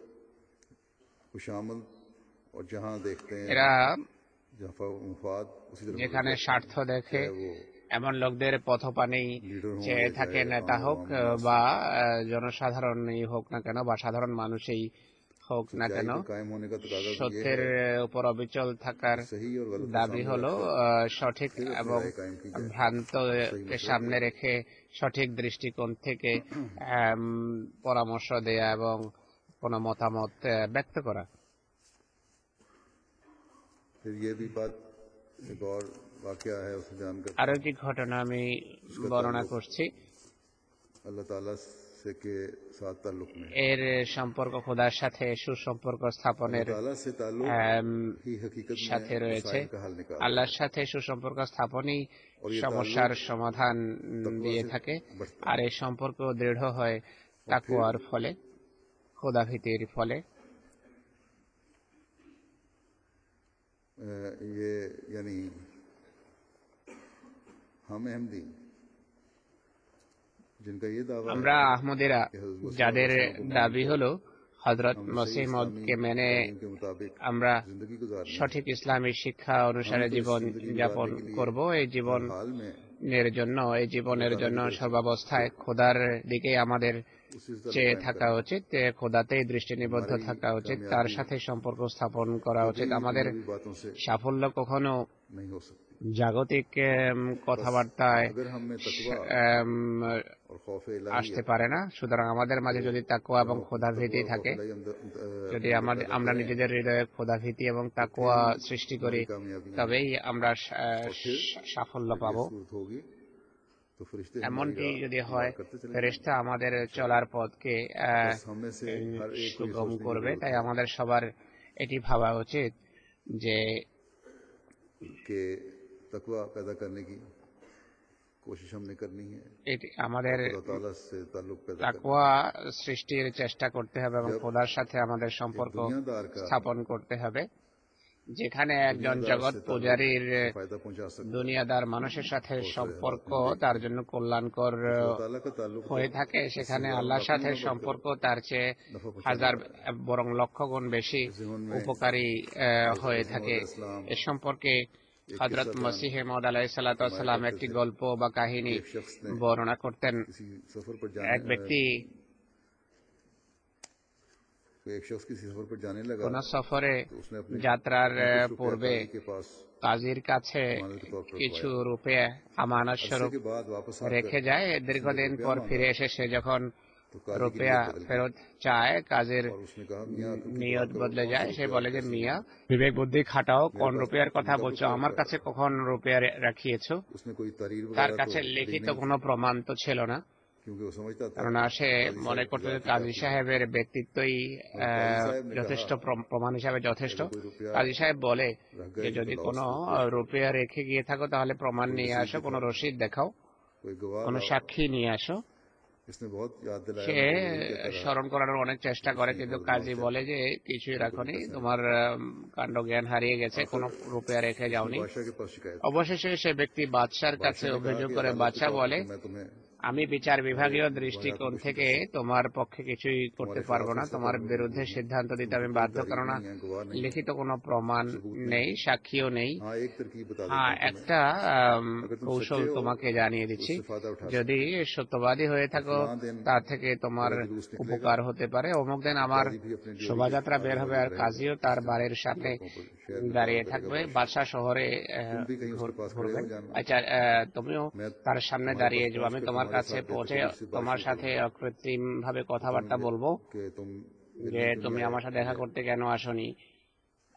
[SPEAKER 2] खुशामद और जहां देखते हैं
[SPEAKER 3] এরা
[SPEAKER 2] जहाँ मुफाद उसी तरफ
[SPEAKER 3] যেখানে স্বার্থ দেখে
[SPEAKER 2] चाहे वो
[SPEAKER 3] এমন লোকদের পথপানি
[SPEAKER 2] लीडर हो
[SPEAKER 3] চেয়ে
[SPEAKER 2] या
[SPEAKER 3] থাকে,
[SPEAKER 2] चाहे
[SPEAKER 3] নেতা
[SPEAKER 2] आम
[SPEAKER 3] হোক
[SPEAKER 2] आवाम
[SPEAKER 3] বা জনসাধারণই হোক না কেন বা সাধারণ মানুষই হোক না
[SPEAKER 2] सच्चाई
[SPEAKER 3] কেন,
[SPEAKER 2] पर कायम होने का तकाजा तो ये
[SPEAKER 3] সত্যের
[SPEAKER 2] है
[SPEAKER 3] উপর অবিচল থাকার
[SPEAKER 2] सही और गलत को
[SPEAKER 3] দাবি
[SPEAKER 2] सामने
[SPEAKER 3] হলো
[SPEAKER 2] रखकर
[SPEAKER 3] সঠিক
[SPEAKER 2] फिर अपनी
[SPEAKER 3] এবং
[SPEAKER 2] राय कायम की जाए।
[SPEAKER 3] ভ্রান্তকে সামনে রেখে সঠিক দৃষ্টিকোণ থেকে পরামর্শ দেয়া এবং কোনো মতামত ব্যক্ত করা।
[SPEAKER 2] फिर ये भी बात एक और वाकया है उसे जानकर
[SPEAKER 3] আরো একটি ঘটনা আমি বর্ণনা করছি।
[SPEAKER 2] अल्लाह ताला से के साथ ताल्लुक में
[SPEAKER 3] এর সম্পর্ক খোদার সাথে সুসম্পর্ক স্থাপনের
[SPEAKER 2] अल्लाह ताला से ताल्लुक ही हकीकत
[SPEAKER 3] সাথে
[SPEAKER 2] में
[SPEAKER 3] রয়েছে।
[SPEAKER 2] मसाइल का हल निकाल
[SPEAKER 3] আল্লাহর সাথে সুসম্পর্ক স্থাপনই সমস্যার সমাধান দিয়ে থাকে, আর এই সম্পর্ক দৃঢ় হয় তাকওয়ার ফলে, খোদাভীতির ফলে।
[SPEAKER 2] ये यानी हम अहमदी जिनका ये दावा
[SPEAKER 3] আমরা আহমদীরা যাদের দাবি হলো হযরত মসিহ মউদকে মেনে
[SPEAKER 2] के मुताबिक
[SPEAKER 3] আমরা
[SPEAKER 2] जिंदगी गुजारनी
[SPEAKER 3] সঠিক ইসলামী শিক্ষা অনুসারে জীবন যাপন করব, এই
[SPEAKER 2] हाल में
[SPEAKER 3] জীবনের জন্য সর্বাবস্থায় খোদার দিকে আমাদের
[SPEAKER 2] उसी तरह
[SPEAKER 3] চেয়ে থাকা উচিত, খোদাতেই দৃষ্টি নিবদ্ধ থাকা উচিত, তার সাথে সম্পর্ক স্থাপন করা উচিত। আমাদের
[SPEAKER 2] बातों से
[SPEAKER 3] সাফল্য কখনো
[SPEAKER 2] नहीं हो सकती।
[SPEAKER 3] জাগতিক কথাবার্তায়
[SPEAKER 2] अगर हम में तकवा और खौफ इलाही
[SPEAKER 3] আসতে পারে না। সুতরাং আমাদের মাঝে যদি তাকওয়া এবং খোদাভীতি থাকে, যদি আমরা নিজেদের হৃদয়ে খোদাভীতি এবং তাকওয়া সৃষ্টি করি, তবেই আমরা সাফল্য পাবো।
[SPEAKER 2] होगी तो फरिश्ते
[SPEAKER 3] এমনটি যদি হয়, ফেরেশতা আমাদের চলার পথকে
[SPEAKER 2] हमें से हर एक को
[SPEAKER 3] সুগম করবে। তাই আমাদের সবার এটি ভাবা উচিত যে
[SPEAKER 2] के तकवा पैदा करने की कोशिश हमने करनी है,
[SPEAKER 3] এটি আমাদের
[SPEAKER 2] अल्लाह ताला से ताल्लुक पैदा करना
[SPEAKER 3] তাকওয়া সৃষ্টির চেষ্টা করতে হবে এবং খোদার সাথে আমাদের সম্পর্ক
[SPEAKER 2] दुनियादार का
[SPEAKER 3] স্থাপন করতে হবে। যেখানে একজন জগৎ পূজারীর
[SPEAKER 2] फायदा पहुंचा सकता
[SPEAKER 3] দুনিয়াদার মানুষের সাথে সম্পর্ক তার জন্য কল্যাণকর
[SPEAKER 2] है। अल्लाह ताला का ताल्लुक
[SPEAKER 3] হয়ে থাকে, সেখানে আল্লাহর সাথে সম্পর্ক তার চেয়ে হাজার বরং লক্ষ গুণ বেশি উপকারী হয়ে থাকে। এ সম্পর্কে হযরত মসিহ মউদ আলাইহিস সালাতু ওয়াস সালাম একটি গল্প বা কাহিনী বর্ণনা করতেন।
[SPEAKER 2] किसी सफर पर
[SPEAKER 3] এক ব্যক্তি
[SPEAKER 2] एक शख्स किसी सफर पर जाने लगा
[SPEAKER 3] কোন সফরে
[SPEAKER 2] तो उसने अपने
[SPEAKER 3] যাত্রার পূর্বে
[SPEAKER 2] काजी के पास
[SPEAKER 3] কাজীর কাছে কিছু রূপে আমানত স্বরূপ
[SPEAKER 2] के बाद वापस
[SPEAKER 3] রেখে যায়। দীর্ঘদিন পর ফিরে এসে সে যখন রুপিয়া ফেরত চায়, কাজের
[SPEAKER 2] और उसने कहा मियां
[SPEAKER 3] নিয়ত বদলে যায়। সে বলে যে মিয়া, বিবেক বুদ্ধি খাটাও, কোন রুপিয়ার কথা বলছো, আমার কাছে কখন রুপিয়া রাখিয়েছো?
[SPEAKER 2] उसने कोई तरीर
[SPEAKER 3] তার
[SPEAKER 2] वगैरह
[SPEAKER 3] কাছে
[SPEAKER 2] तो
[SPEAKER 3] লিখিত কোনো প্রমাণ তো ছিল না,
[SPEAKER 2] क्योंकि वो समझता था
[SPEAKER 3] কেননা সে মনে করতো যে কাজী সাহেবের ব্যক্তিত্বই যথেষ্ট প্রমাণ হিসাবে যথেষ্ট। কাজী সাহেব বলে যে যদি কোনো রুপিয়া রেখে গিয়ে থাকো তাহলে প্রমাণ নিয়ে আসো, কোনো রসিদ দেখাও,
[SPEAKER 2] कोई गवाह
[SPEAKER 3] কোনো সাক্ষী নিয়ে আসো।
[SPEAKER 2] इसने बहुत याद
[SPEAKER 3] সে
[SPEAKER 2] दिलाया
[SPEAKER 3] স্মরণ করানোর অনেক চেষ্টা করে, কিন্তু কাজী বলে যে কিছুই রাখোনি, তোমার কাণ্ড জ্ঞান হারিয়ে গেছে, কোনো রুপিয়া রেখে যাওনি।
[SPEAKER 2] बादशाह के पास शिकायत
[SPEAKER 3] অবশেষে সে ব্যক্তি বাদশার কাছে অভিযোগ করে। বাদশা বলে,
[SPEAKER 2] मैं तुम्हें
[SPEAKER 3] আমি বিচার বিভাগীয় দৃষ্টিকোণ থেকে তোমার পক্ষে কিছুই করতে পারবো না, তোমার বিরুদ্ধে সিদ্ধান্ত দিতে আমি বাধ্য, কেননা লিখিত কোনো প্রমাণ নেই, সাক্ষীও নেই।
[SPEAKER 2] हाँ एक तरकीब बता
[SPEAKER 3] হ্যাঁ,
[SPEAKER 2] देता हूं
[SPEAKER 3] একটা কৌশল তোমাকে জানিয়ে দিচ্ছি। যদি সত্যবাদী হয়ে থাকো, তার থেকে তোমার উপকার হতে পারে। অমুক দিন আমার শোভাযাত্রা বের হবে আর কাজীও তার বাড়ির সামনে দাঁড়িয়ে থাকবে, বাদশাহ শহরে ঘুরবে। আচ্ছা, তুমিও তার সামনে দাঁড়িয়ে যাও, আমি তোমার কাছে পৌঁছে তোমার সাথে অকৃত্রিম ভাবে কথাবার্তা বলবো
[SPEAKER 2] कि तुम
[SPEAKER 3] যে তুমি আমার সাথে দেখা করতে কেন আসনি।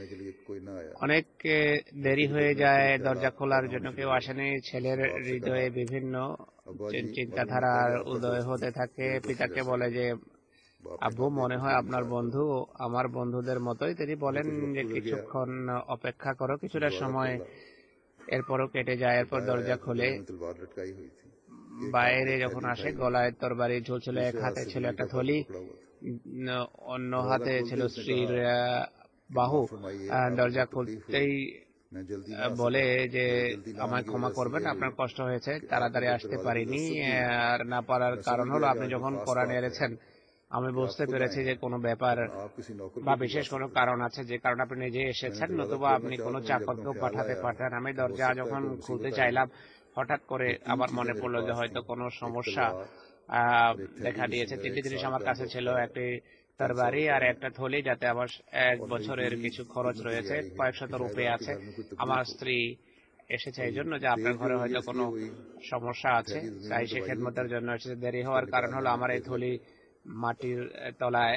[SPEAKER 2] खोलने के लिए कोई ना आया
[SPEAKER 3] অনেক দেরি হয়ে যায় দরজা খোলার জন্য, কেউ আসেনি। ছেলের হৃদয়ে বিভিন্ন চিন্তাধারার উদয় হতে থাকে। পিতাকে বলে যে আব্বু মনে হয় আপনার বন্ধু আমার বন্ধুদের মতোই। তিনি বলেন যে কিছুক্ষণ অপেক্ষা করো, কিছুটা সময় এরপরও কেটে যায়। এরপর দরজা খুলে বাইরে যখন আসে, গলায় তরবারি ঝুলছিল, এক হাতে ছিল একটা থলি, অন্য হাতে ছিল স্ত্রীর বাহু। দরজা খুলতেই বলে যে আমায় ক্ষমা করবেন, আপনার কষ্ট হয়েছে, তাড়াতাড়ি আসতে পারিনি। আর না পারার কারণ হলো আপনি যখন কোরআন এনেছেন আমি বুঝতে পেরেছি যে কোনো ব্যাপার বা বিশেষ কোনো কারণ আছে যে কারণে আপনি নিজে এসেছেন, নতুবা আপনি কোনো চাকরকেও পাঠাতে পারতেন। আমি দরজা যখন খুলতে চাইলাম, হঠাৎ করে আমার মনে পড়লো যে হয়তো কোনো সমস্যা দেখা দিয়েছে। তিনটি জিনিস আমার কাছে ছিল, একটি তরবারি আর একটা থলি, যাতে আমার 1 বছরের কিছু খরচ রয়েছে, কয়েকশত রুপি আছে। আমার স্ত্রী এসেছে এই জন্য যে আপনার ঘরে হয়তো কোনো সমস্যা আছে, তাই সে খেদমতের জন্য এসেছে। দেরি হওয়ার কারণ হলো আমার এই থলি মাটির তলায়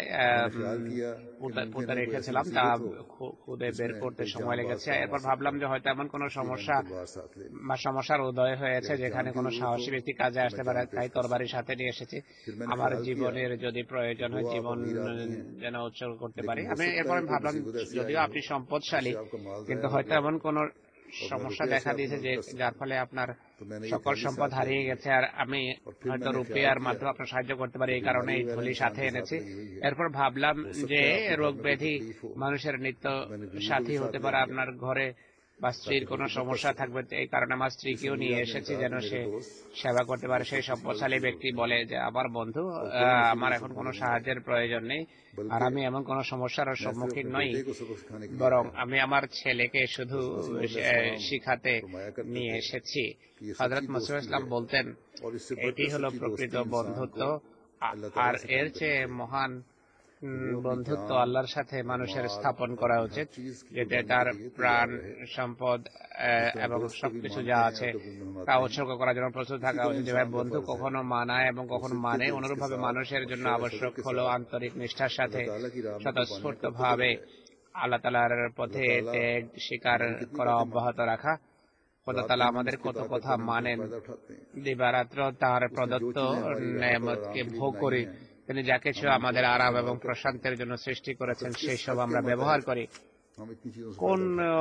[SPEAKER 3] পুঁতে রেখেছিলাম, তা খুদে বের করতে সময় লেগেছে। এরপর ভাবলাম যে হয়তো এমন কোনো সমস্যা বা সমস্যার উদয় হয়েছে যেখানে কোনো সাহসী ব্যক্তি কাজে আসতে পারে, তাই তরবারির সাথে নিয়ে এসেছি। আমার জীবনের যদি প্রয়োজন হয়, জীবন যেন উৎসর্গ করতে পারি। এরপর আমি ভাবলাম যদিও আপনি সম্পদশালী, কিন্তু হয়তো এমন কোন সমস্যা দেখা দিয়েছে যে যার ফলে আপনার সকল সম্পদ হারিয়ে গেছে, আর আমি হয়তো রুপিয়ার মাধ্যমে আপনার সাহায্য করতে পারি, এই কারণে এই থলি সাথে এনেছি। এরপর ভাবলাম যে রোগ ব্যাধি মানুষের নিত্য সাথী হতে পারে, আপনার ঘরে বা স্ত্রীর কোনো সমস্যা থাকবে, এই কারণে আমার স্ত্রীকেও নিয়ে এসেছি যেন সে সেবা করতে পারে। সেই সম্পদশালী ব্যক্তি বলে যে আমার বন্ধু, আমার এখন কোনো সাহায্যের প্রয়োজন নেই, আর আমি এমন কোনো সমস্যার সম্মুখীন নই, বরং আমি আমার ছেলেকে শুধু শিখাতে নিয়ে এসেছি। হযরত মুসলিম ইসলাম বলতেন এটি হলো প্রকৃত বন্ধুত্ব, আর এর চেয়ে মহান বন্ধুত্ব আল্লাহর সাথে মানুষের স্থাপন করা উচিত, যেতে তার প্রাণ, সম্পদ এবং সবকিছু যা আছে তা উৎসর্গ করার জন্য প্রস্তুত থাকা উচিত। যেভাবে বন্ধু কখনো মানায় এবং কখনো মানে, অনুরূপভাবে মানুষের জন্য আবশ্যক হলো আন্তরিক নিষ্ঠার সাথে স্বতঃস্ফূর্ত ভাবে আল্লাহ তাআলার পথে ত্যাগ স্বীকার করা অব্যাহত রাখা। খোদা তাআলা আমাদের কত কথা মানেন, দিবারাত্র তার প্রদত্ত নেয়ামতকে ভোগ করি। তিনি যা কিছু আমাদের আরাম এবং প্রশান্তির জন্য সৃষ্টি করেছেন সেই সব আমরা ব্যবহার করি। কোন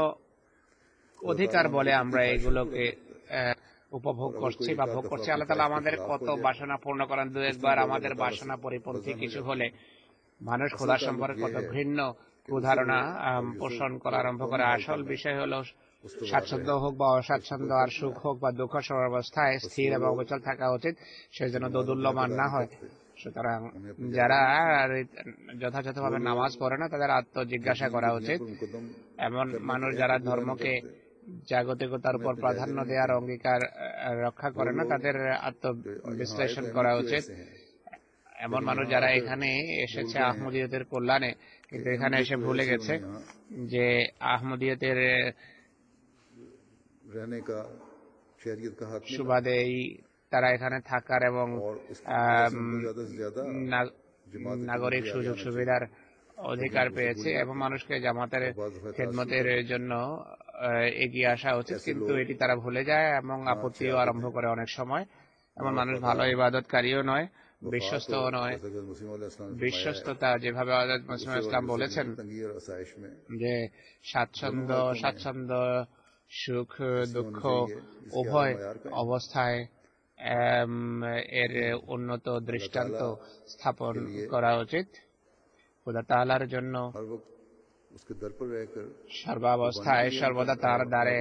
[SPEAKER 3] অধিকার বলে আমরা এগুলোকে উপভোগ করছি বা ভোগ করছি? আল্লাহ তাআলা আমাদের কত বাসনা পূর্ণ করেন। দু একবার আমাদের বাসনা পরিপন্থী কিছু হলে মানুষ খোদা সম্পর্কে কত ঘৃণ্য কুধারণা পোষণ করা আরম্ভ করে। আসল বিষয় হলো স্বাচ্ছন্দ্য হোক বা অস্বাচ্ছন্দ্য, আর সুখ হোক বা দুঃখ, সর্বাবস্থায় স্থির এবং অবিচল থাকা উচিত, সে যেন দোদুল্যমান না হয়। সুতরাং যারা যথাযথভাবে নামাজ পড়ে না তাদের আত্মজিজ্ঞাসা করা উচিত। এমন মানুষ যারা ধর্মকে জাগতিকতার উপর প্রাধান্য দেওয়ার অঙ্গীকার রক্ষা করে না তাদের আত্মবিশ্লেষণ করা উচিত। এমন মানুষ যারা এখানে এসেছে আহমদিয়তের কল্যাণে, কিন্তু এখানে এসে ভুলে গেছে যে আহমদিয়তের সুবাদেই তারা এখানে থাকার এবং নাগরিক সুযোগ সুবিধার অধিকার পেয়েছে, এবং মানুষকে জামাতের খেদমতের জন্য এগিয়ে আসা উচিত, কিন্তু এটি তারা ভুলে যায় এবং আপত্তিও আরম্ভ করে অনেক সময়। এমন মানুষ ভালো ইবাদতকারীও নয়, বিশ্বস্তও নয়। বিশ্বস্ততা যেভাবে হযরত মুসলিম ইসলাম বলেছেন যে স্বাচ্ছন্দ্য সুখ দুঃখ উভয় অবস্থায় এর উন্নত দৃষ্টান্ত স্থাপন করা উচিত। খোদা তাআলার জন্য সর্বাবস্থায় সর্বদা তার দ্বারে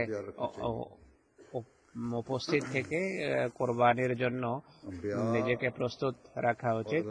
[SPEAKER 3] উপস্থিত থেকে কোরবানির জন্য নিজেকে প্রস্তুত রাখা উচিত।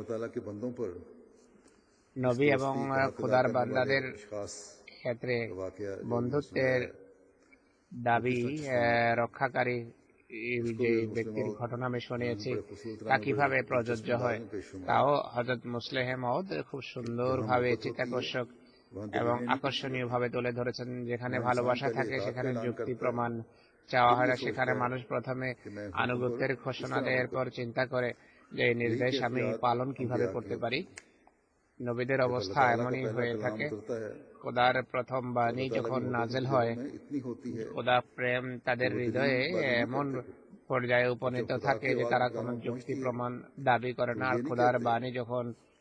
[SPEAKER 3] নবী এবং খোদার বান্দাদের ক্ষেত্রে বন্ধুত্বের দাবি রক্ষাকারী যে ব্যক্তির ঘটনা আমি শুনিয়েছি তা কিভাবে প্রযোজ্য হয় তাও হযরত মুসলিহ মাউদ খুব সুন্দরভাবে চিত্তাকর্ষক এবং আকর্ষণীয় ভাবে তুলে ধরেছেন। যেখানে ভালোবাসা থাকে সেখানে যুক্তি প্রমাণ চাওয়া হয় না, সেখানে মানুষ প্রথমে আনুগত্যের ঘোষণা দেয়, এরপর চিন্তা করে যে এই নির্দেশ আমি পালন কিভাবে করতে পারি। নবীদের অবস্থা এমনই হয়ে থাকে। খোদার প্রথম বাণী যখন নাযিল হয়, খোদা প্রেম তাদের হৃদয়ে এমন পর্যায়ে উপনীত থাকে যে তারা কোনো যুক্তি প্রমাণ দাবি করে না। আর খোদার বাণী যখন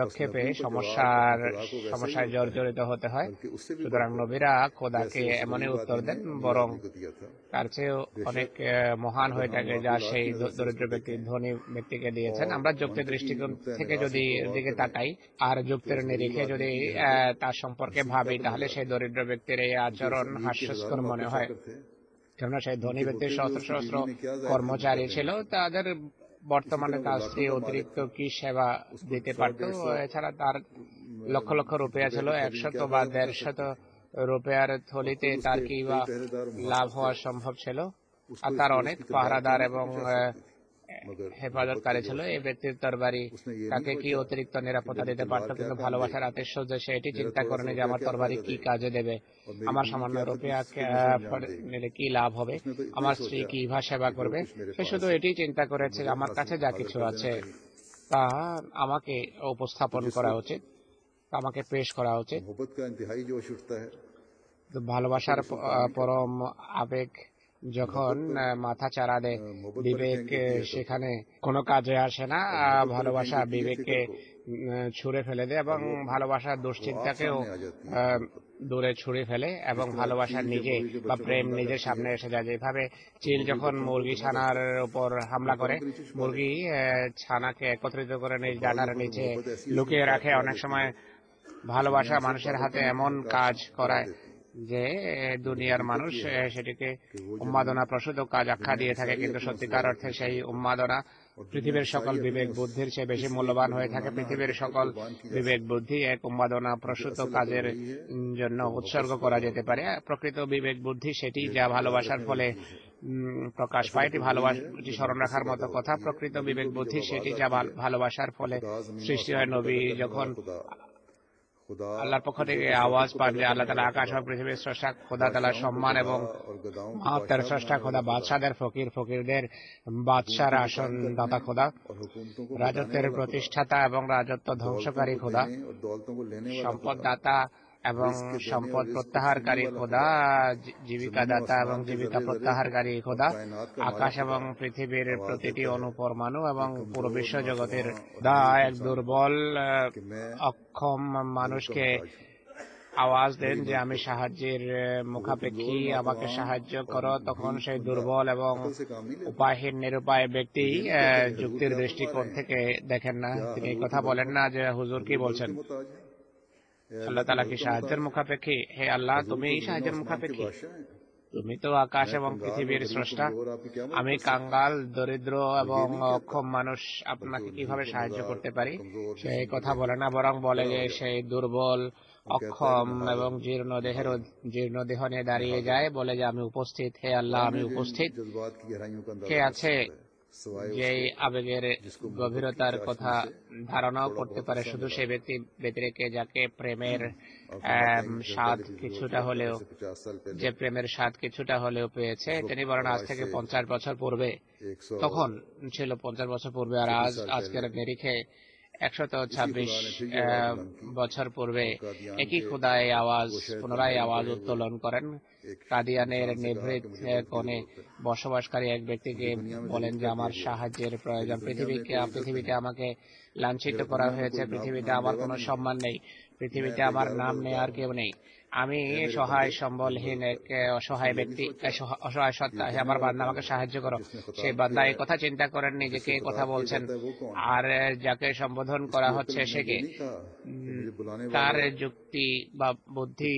[SPEAKER 3] পদক্ষেপে সমস্যায় জর্জরিত হতে হয়। সুতরাং নবীরা খোদাকে এমনই উত্তর দেন, বরং তার চেয়ে অনেক মহান হয়ে থাকে যা সেই দরিদ্র ব্যক্তি ধনী ব্যক্তিকে দিয়েছেন। আমরা যুক্তির দৃষ্টিকোণ থেকে যদি দিকে তাকাই আর যুক্তির নিরিখে যদি তার সম্পর্কে ভাবি, তাহলে সেই দরিদ্র ব্যক্তির এই আচরণ হাস্যস্কর মনে হয়। কেননা সেই ধনী ব্যক্তির সহস্র সহস্র কর্মচারী ছিল, তাদের বর্তমানে তার স্ত্রী অতিরিক্ত কি সেবা দিতে পারত? এছাড়া তার লক্ষ লক্ষ রুপিয়া ছিল, 100 বা 150 রুপিয়ার থলিতে তার কি বা লাভ হওয়া সম্ভব ছিল? আর তার অনেক পাহারাদার এবং হেফাজতকারী ছিল। এই ব্যক্তির তরবারি তাকে কি অতিরিক্ত নিরাপত্তা দিতে পারত, কিন্তু ভালোবাসার আতিশয্যে সে এটি চিন্তা করেনি যে আমার তরবারি কি কাজে দেবে, আমার সামান্য রুপিয়া নিলে কি লাভ হবে, আমার স্ত্রী কিভাবে সেবা করবে। সে শুধু এটি চিন্তা করেছে আমার কাছে যা কিছু আছে তা আমাকে উপস্থাপন করা উচিত, আমাকে পেশ করা উচিত। ভালোবাসার পরম আবেগ যখন মাথা চাড়া দেয়, বিবেক সেখানে কোনো কাজে আসে না। ভালোবাসা বিবেককে ছুঁড়ে ফেলে দেয় এবং ভালোবাসার দুশ্চিন্তাকেও দূরে ছুঁড়ে ফেলে, এবং ভালোবাসা নিজে বা প্রেম নিজের সামনে এসে যায়। যেভাবে চিল যখন মুরগি ছানার উপর হামলা করে, মুরগি ছানাকে একত্রিত করে নিজ ডানার নিচে লুকিয়ে রাখে, অনেক সময় ভালোবাসা মানুষের হাতে এমন কাজ করায় যে দুনিয়ার মানুষ সেটিকে উন্মাদনা প্রসূত কাজ আখ্যা দিয়ে থাকে, কিন্তু সত্যিকার অর্থে সেই উন্মাদনা পৃথিবীর সকল বিবেক বুদ্ধির চেয়ে বেশি মূল্যবান হয়ে থাকে। পৃথিবীর সকল বিবেক বুদ্ধি এক উন্মাদনা প্রসূত কাজের জন্য উৎসর্গ করা যেতে পারে। প্রকৃত বিবেক বুদ্ধি সেটি যা ভালোবাসার ফলে প্রকাশ পায়। এটি ভালোবাসাটি স্মরণ রাখার মতো কথা। প্রকৃত বিবেক বুদ্ধি সেটি যা ভালোবাসার ফলে সৃষ্টি হয়। নবী যখন আল্লাহর পক্ষ থেকে আওয়াজ পান যে আল্লাহ তাআলা আকাশ এবং পৃথিবীর স্রষ্টা, খোদা তাআলার সম্মান এবং মহত্বের স্রষ্টা খোদা, বাদশাদের ফকিরদের বাদশার আসন দাতা খোদা, রাজত্বের প্রতিষ্ঠাতা এবং রাজত্ব ধ্বংসকারী খোদা, সম্পদ দাতা এবং সম্পদ প্রত্যাহারকারী খোদা, জীবিকা দাতা এবং জীবিকা প্রত্যাহারকারী খোদা, আকাশ এবং পৃথিবীর প্রতিটি অনুপরমাণু এবং পুরো বিশ্ব জগতের দা এক দুর্বল অক্ষম মানুষকে আওয়াজ দেন যে আমি সাহায্যের মুখাপেক্ষী, আমাকে সাহায্য করো। তখন সেই দুর্বল এবং উপায়হীন নিরুপায় ব্যক্তি যুক্তির দৃষ্টিকোণ থেকে দেখেন না, তিনি এই কথা বলেন না যে হুজুর কি বলছেন, আল্লাহ তাআলা কি সাহায্যের মুখাপেক্ষী? হে আল্লাহ, তুমি এই সাহায্যের মুখাপেক্ষী, তুমি তো আকাশ এবং পৃথিবীর স্রষ্টা, আমি কাঙ্গাল, দরিদ্র এবং অক্ষম মানুষ, আপনাকে কিভাবে সাহায্য করতে পারি? সেই কথা বলে না, বরং বলে যে সেই দুর্বল, অক্ষম এবং জীর্ণ দেহ নিয়ে দাঁড়িয়ে যায়, বলে যে আমি উপস্থিত, হে আল্লাহ আমি উপস্থিত। কে আছে যে আবেগের গভীরতার কথা ধারণাও করতে পারে? শুধু সে ব্যক্তি ব্যতিরেকে যাকে প্রেমের স্বাদ কিছুটা হলেও, যে প্রেমের স্বাদ কিছুটা হলেও পেয়েছে। তিনি বলেন আজ থেকে 50 বছর পূর্বে, তখন ছিল 50 বছর পূর্বে, আর আজকের নিরিখে 126 বছর পূর্বে একই খোদা এই আওয়াজ পুনরায় আওয়াজ উত্তোলন করেন। কাদিয়ানের নিভৃত কোণে বসবাসকারী এক ব্যক্তিকে বলেন যে আমার সাহায্যের প্রয়োজন। পৃথিবীতে আমাকে লাঞ্ছিত করা হয়েছে, পৃথিবীতে আমার কোনো সম্মান নেই, পৃথিবীতে আমার নাম নেয়ার কেউ নেই, আমি সহায় সম্বলহীন এক অসহায় ব্যক্তি, অসহায় সত্তা, আমার বান্দা আমাকে সাহায্য করো। সেই বান্দা এই কথা চিন্তা করেন নিজেকে কথা বলছেন, আর যাকে সম্বোধন করা হচ্ছে সে কে? তার যুক্তি বা বুদ্ধি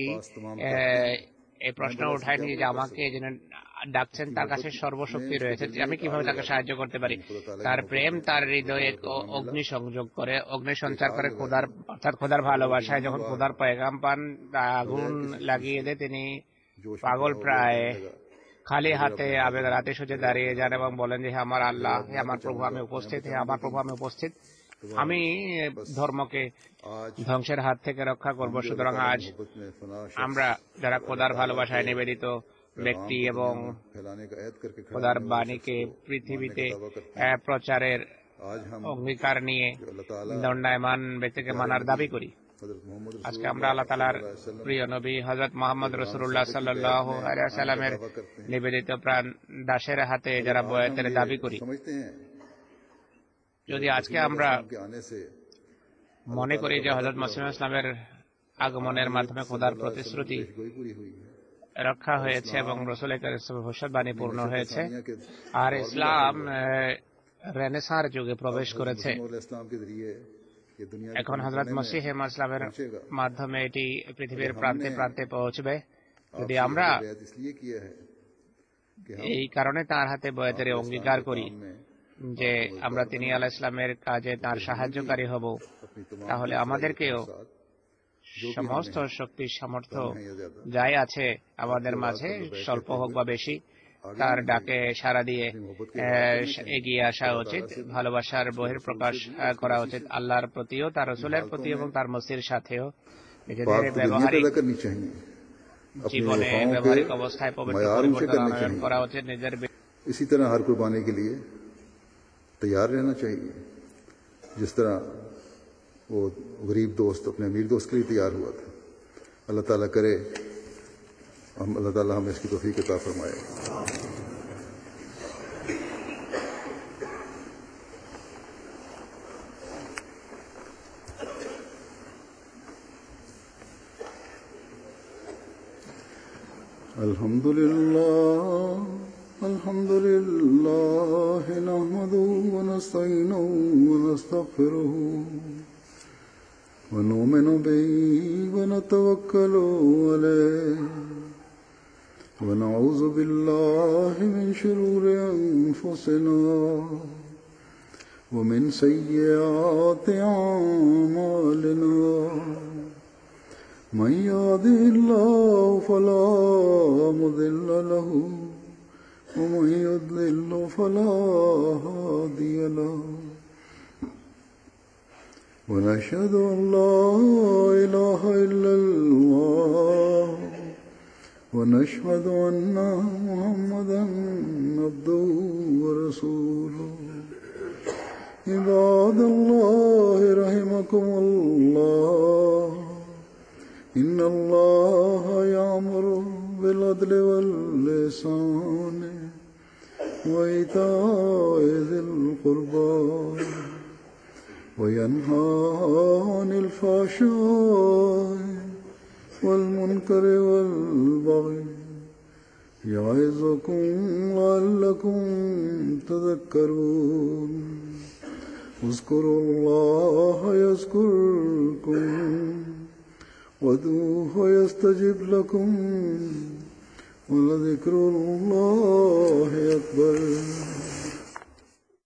[SPEAKER 3] এই প্রশ্ন উঠায়নি যে আমাকে যিনি ডাকছেন তার কাছে সর্বশক্তি রয়েছে, আমি কিভাবে তাকে সাহায্য করতে পারি। তার প্রেম তার হৃদয়ে অগ্নি সংযোগ করে, অগ্নি সঞ্চার করে খোদার, অর্থাৎ খোদার ভালোবাসায়। যখন খোদার পয়গাম পান, আগুন লাগিয়ে দেয়, তিনি পাগল প্রায় খালি হাতে আবেগের আতিশয্যে দাঁড়িয়ে যান এবং বলেন যে হে আমার আল্লাহ, হে আমার প্রভু আমি উপস্থিত, হে আমার প্রভু আমি উপস্থিত, আমি ধর্মকে ধ্বংসের হাত থেকে রক্ষা করব। সুতরাং আজ আমরা যারা খোদার ভালোবাসায় নিবেদিত ব্যক্তি এবং খোদার বাণীকে পৃথিবীতে প্রচারের অঙ্গীকার নিয়ে দণ্ডায়মান ব্যক্তিকে মানার দাবি করি, আজকে আমরা আল্লাহ তাআলার প্রিয় নবী হযরত মুহাম্মদ রাসূলুল্লাহ সাল্লাল্লাহু আলাইহি ওয়াসাল্লামের নিবেদিত প্রাণ দাসের হাতে যারা বয়াতের দাবি করি, যদি আজকে আমরা মনে করি যে হযরত মুসলিম ইসলামের আগমনের মাধ্যমে খোদার প্রতিশ্রুতি রক্ষা হয়েছে এবং রাসূল কারীমের ভবিষ্যৎবাণী পূর্ণ হয়েছে, আর ইসলাম রেনেসাঁর যুগে প্রবেশ করেছে, এখন হযরত মসিহ ইসলামের মাধ্যমে এটি পৃথিবীর প্রান্তে প্রান্তে পৌঁছবে, যদি আমরা এই কারণে তার হাতে বয়াতের অঙ্গীকার করি যে আমরা তিনি আলাইহিস সালামের কাজে তার সাহায্যকারী হব, তাহলে আমাদেরকেও সমস্ত শক্তি সামর্থ্য যাই আছে আমাদের মাঝে, স্বল্প হোক বা বেশি, তার ডাকে সাড়া দিয়ে এগিয়ে আসা উচিত। ভালোবাসার বহিঃপ্রকাশ করা উচিত আল্লাহর প্রতিও, তার রাসূলের প্রতি এবং তার মসির সাথেও। নিজেদের ব্যবহারিক জীবনে ব্যবহারিক অবস্থায় পবিত্র পরিবর্তন আনয়ন করা উচিত। নিজের
[SPEAKER 2] इसी तरह हर कुर्बानी के लिए तैयार रहना चाहिए, जिस तरह वो गरीब दोस्त अपने अमीर दोस्त के लिए तैयार हुआ था। अल्लाह ताला करे अल्लाह ताला हमें इसकी तौफीक अता फरमाए। अल्हम्दुलिल्लाह नहमदुहु व नस्तईनुहु व नस्तगफिरुहु व नु'मिनु बिही व नतवक्कलु अलैहि व नऊज़ु बिल्लाहि मिन शुरूरि अनफुसिना व मिन सय्यिआति अअमालिना। मन यहदिहिल्लाहु फला मुदिल्ल लहु वमन युद्लिल फला हादिय लहु वनशहदु अन ला इलाहा इल्लल्लाह वनशहदु अन्ना मुहम्मदन अब्दुहु व रसूलुहु। इबादल्लाह रहिमकुमुल्लाह إن الله يأمر بالعدل والإحسان وإيتاء ذي القربى وينهى عن الفحشاء والمنكر والبغي يعظكم لعلكم تذكرون. اذكروا الله يذكركم وادعوه يستجب لكم ولذكر الله أكبر.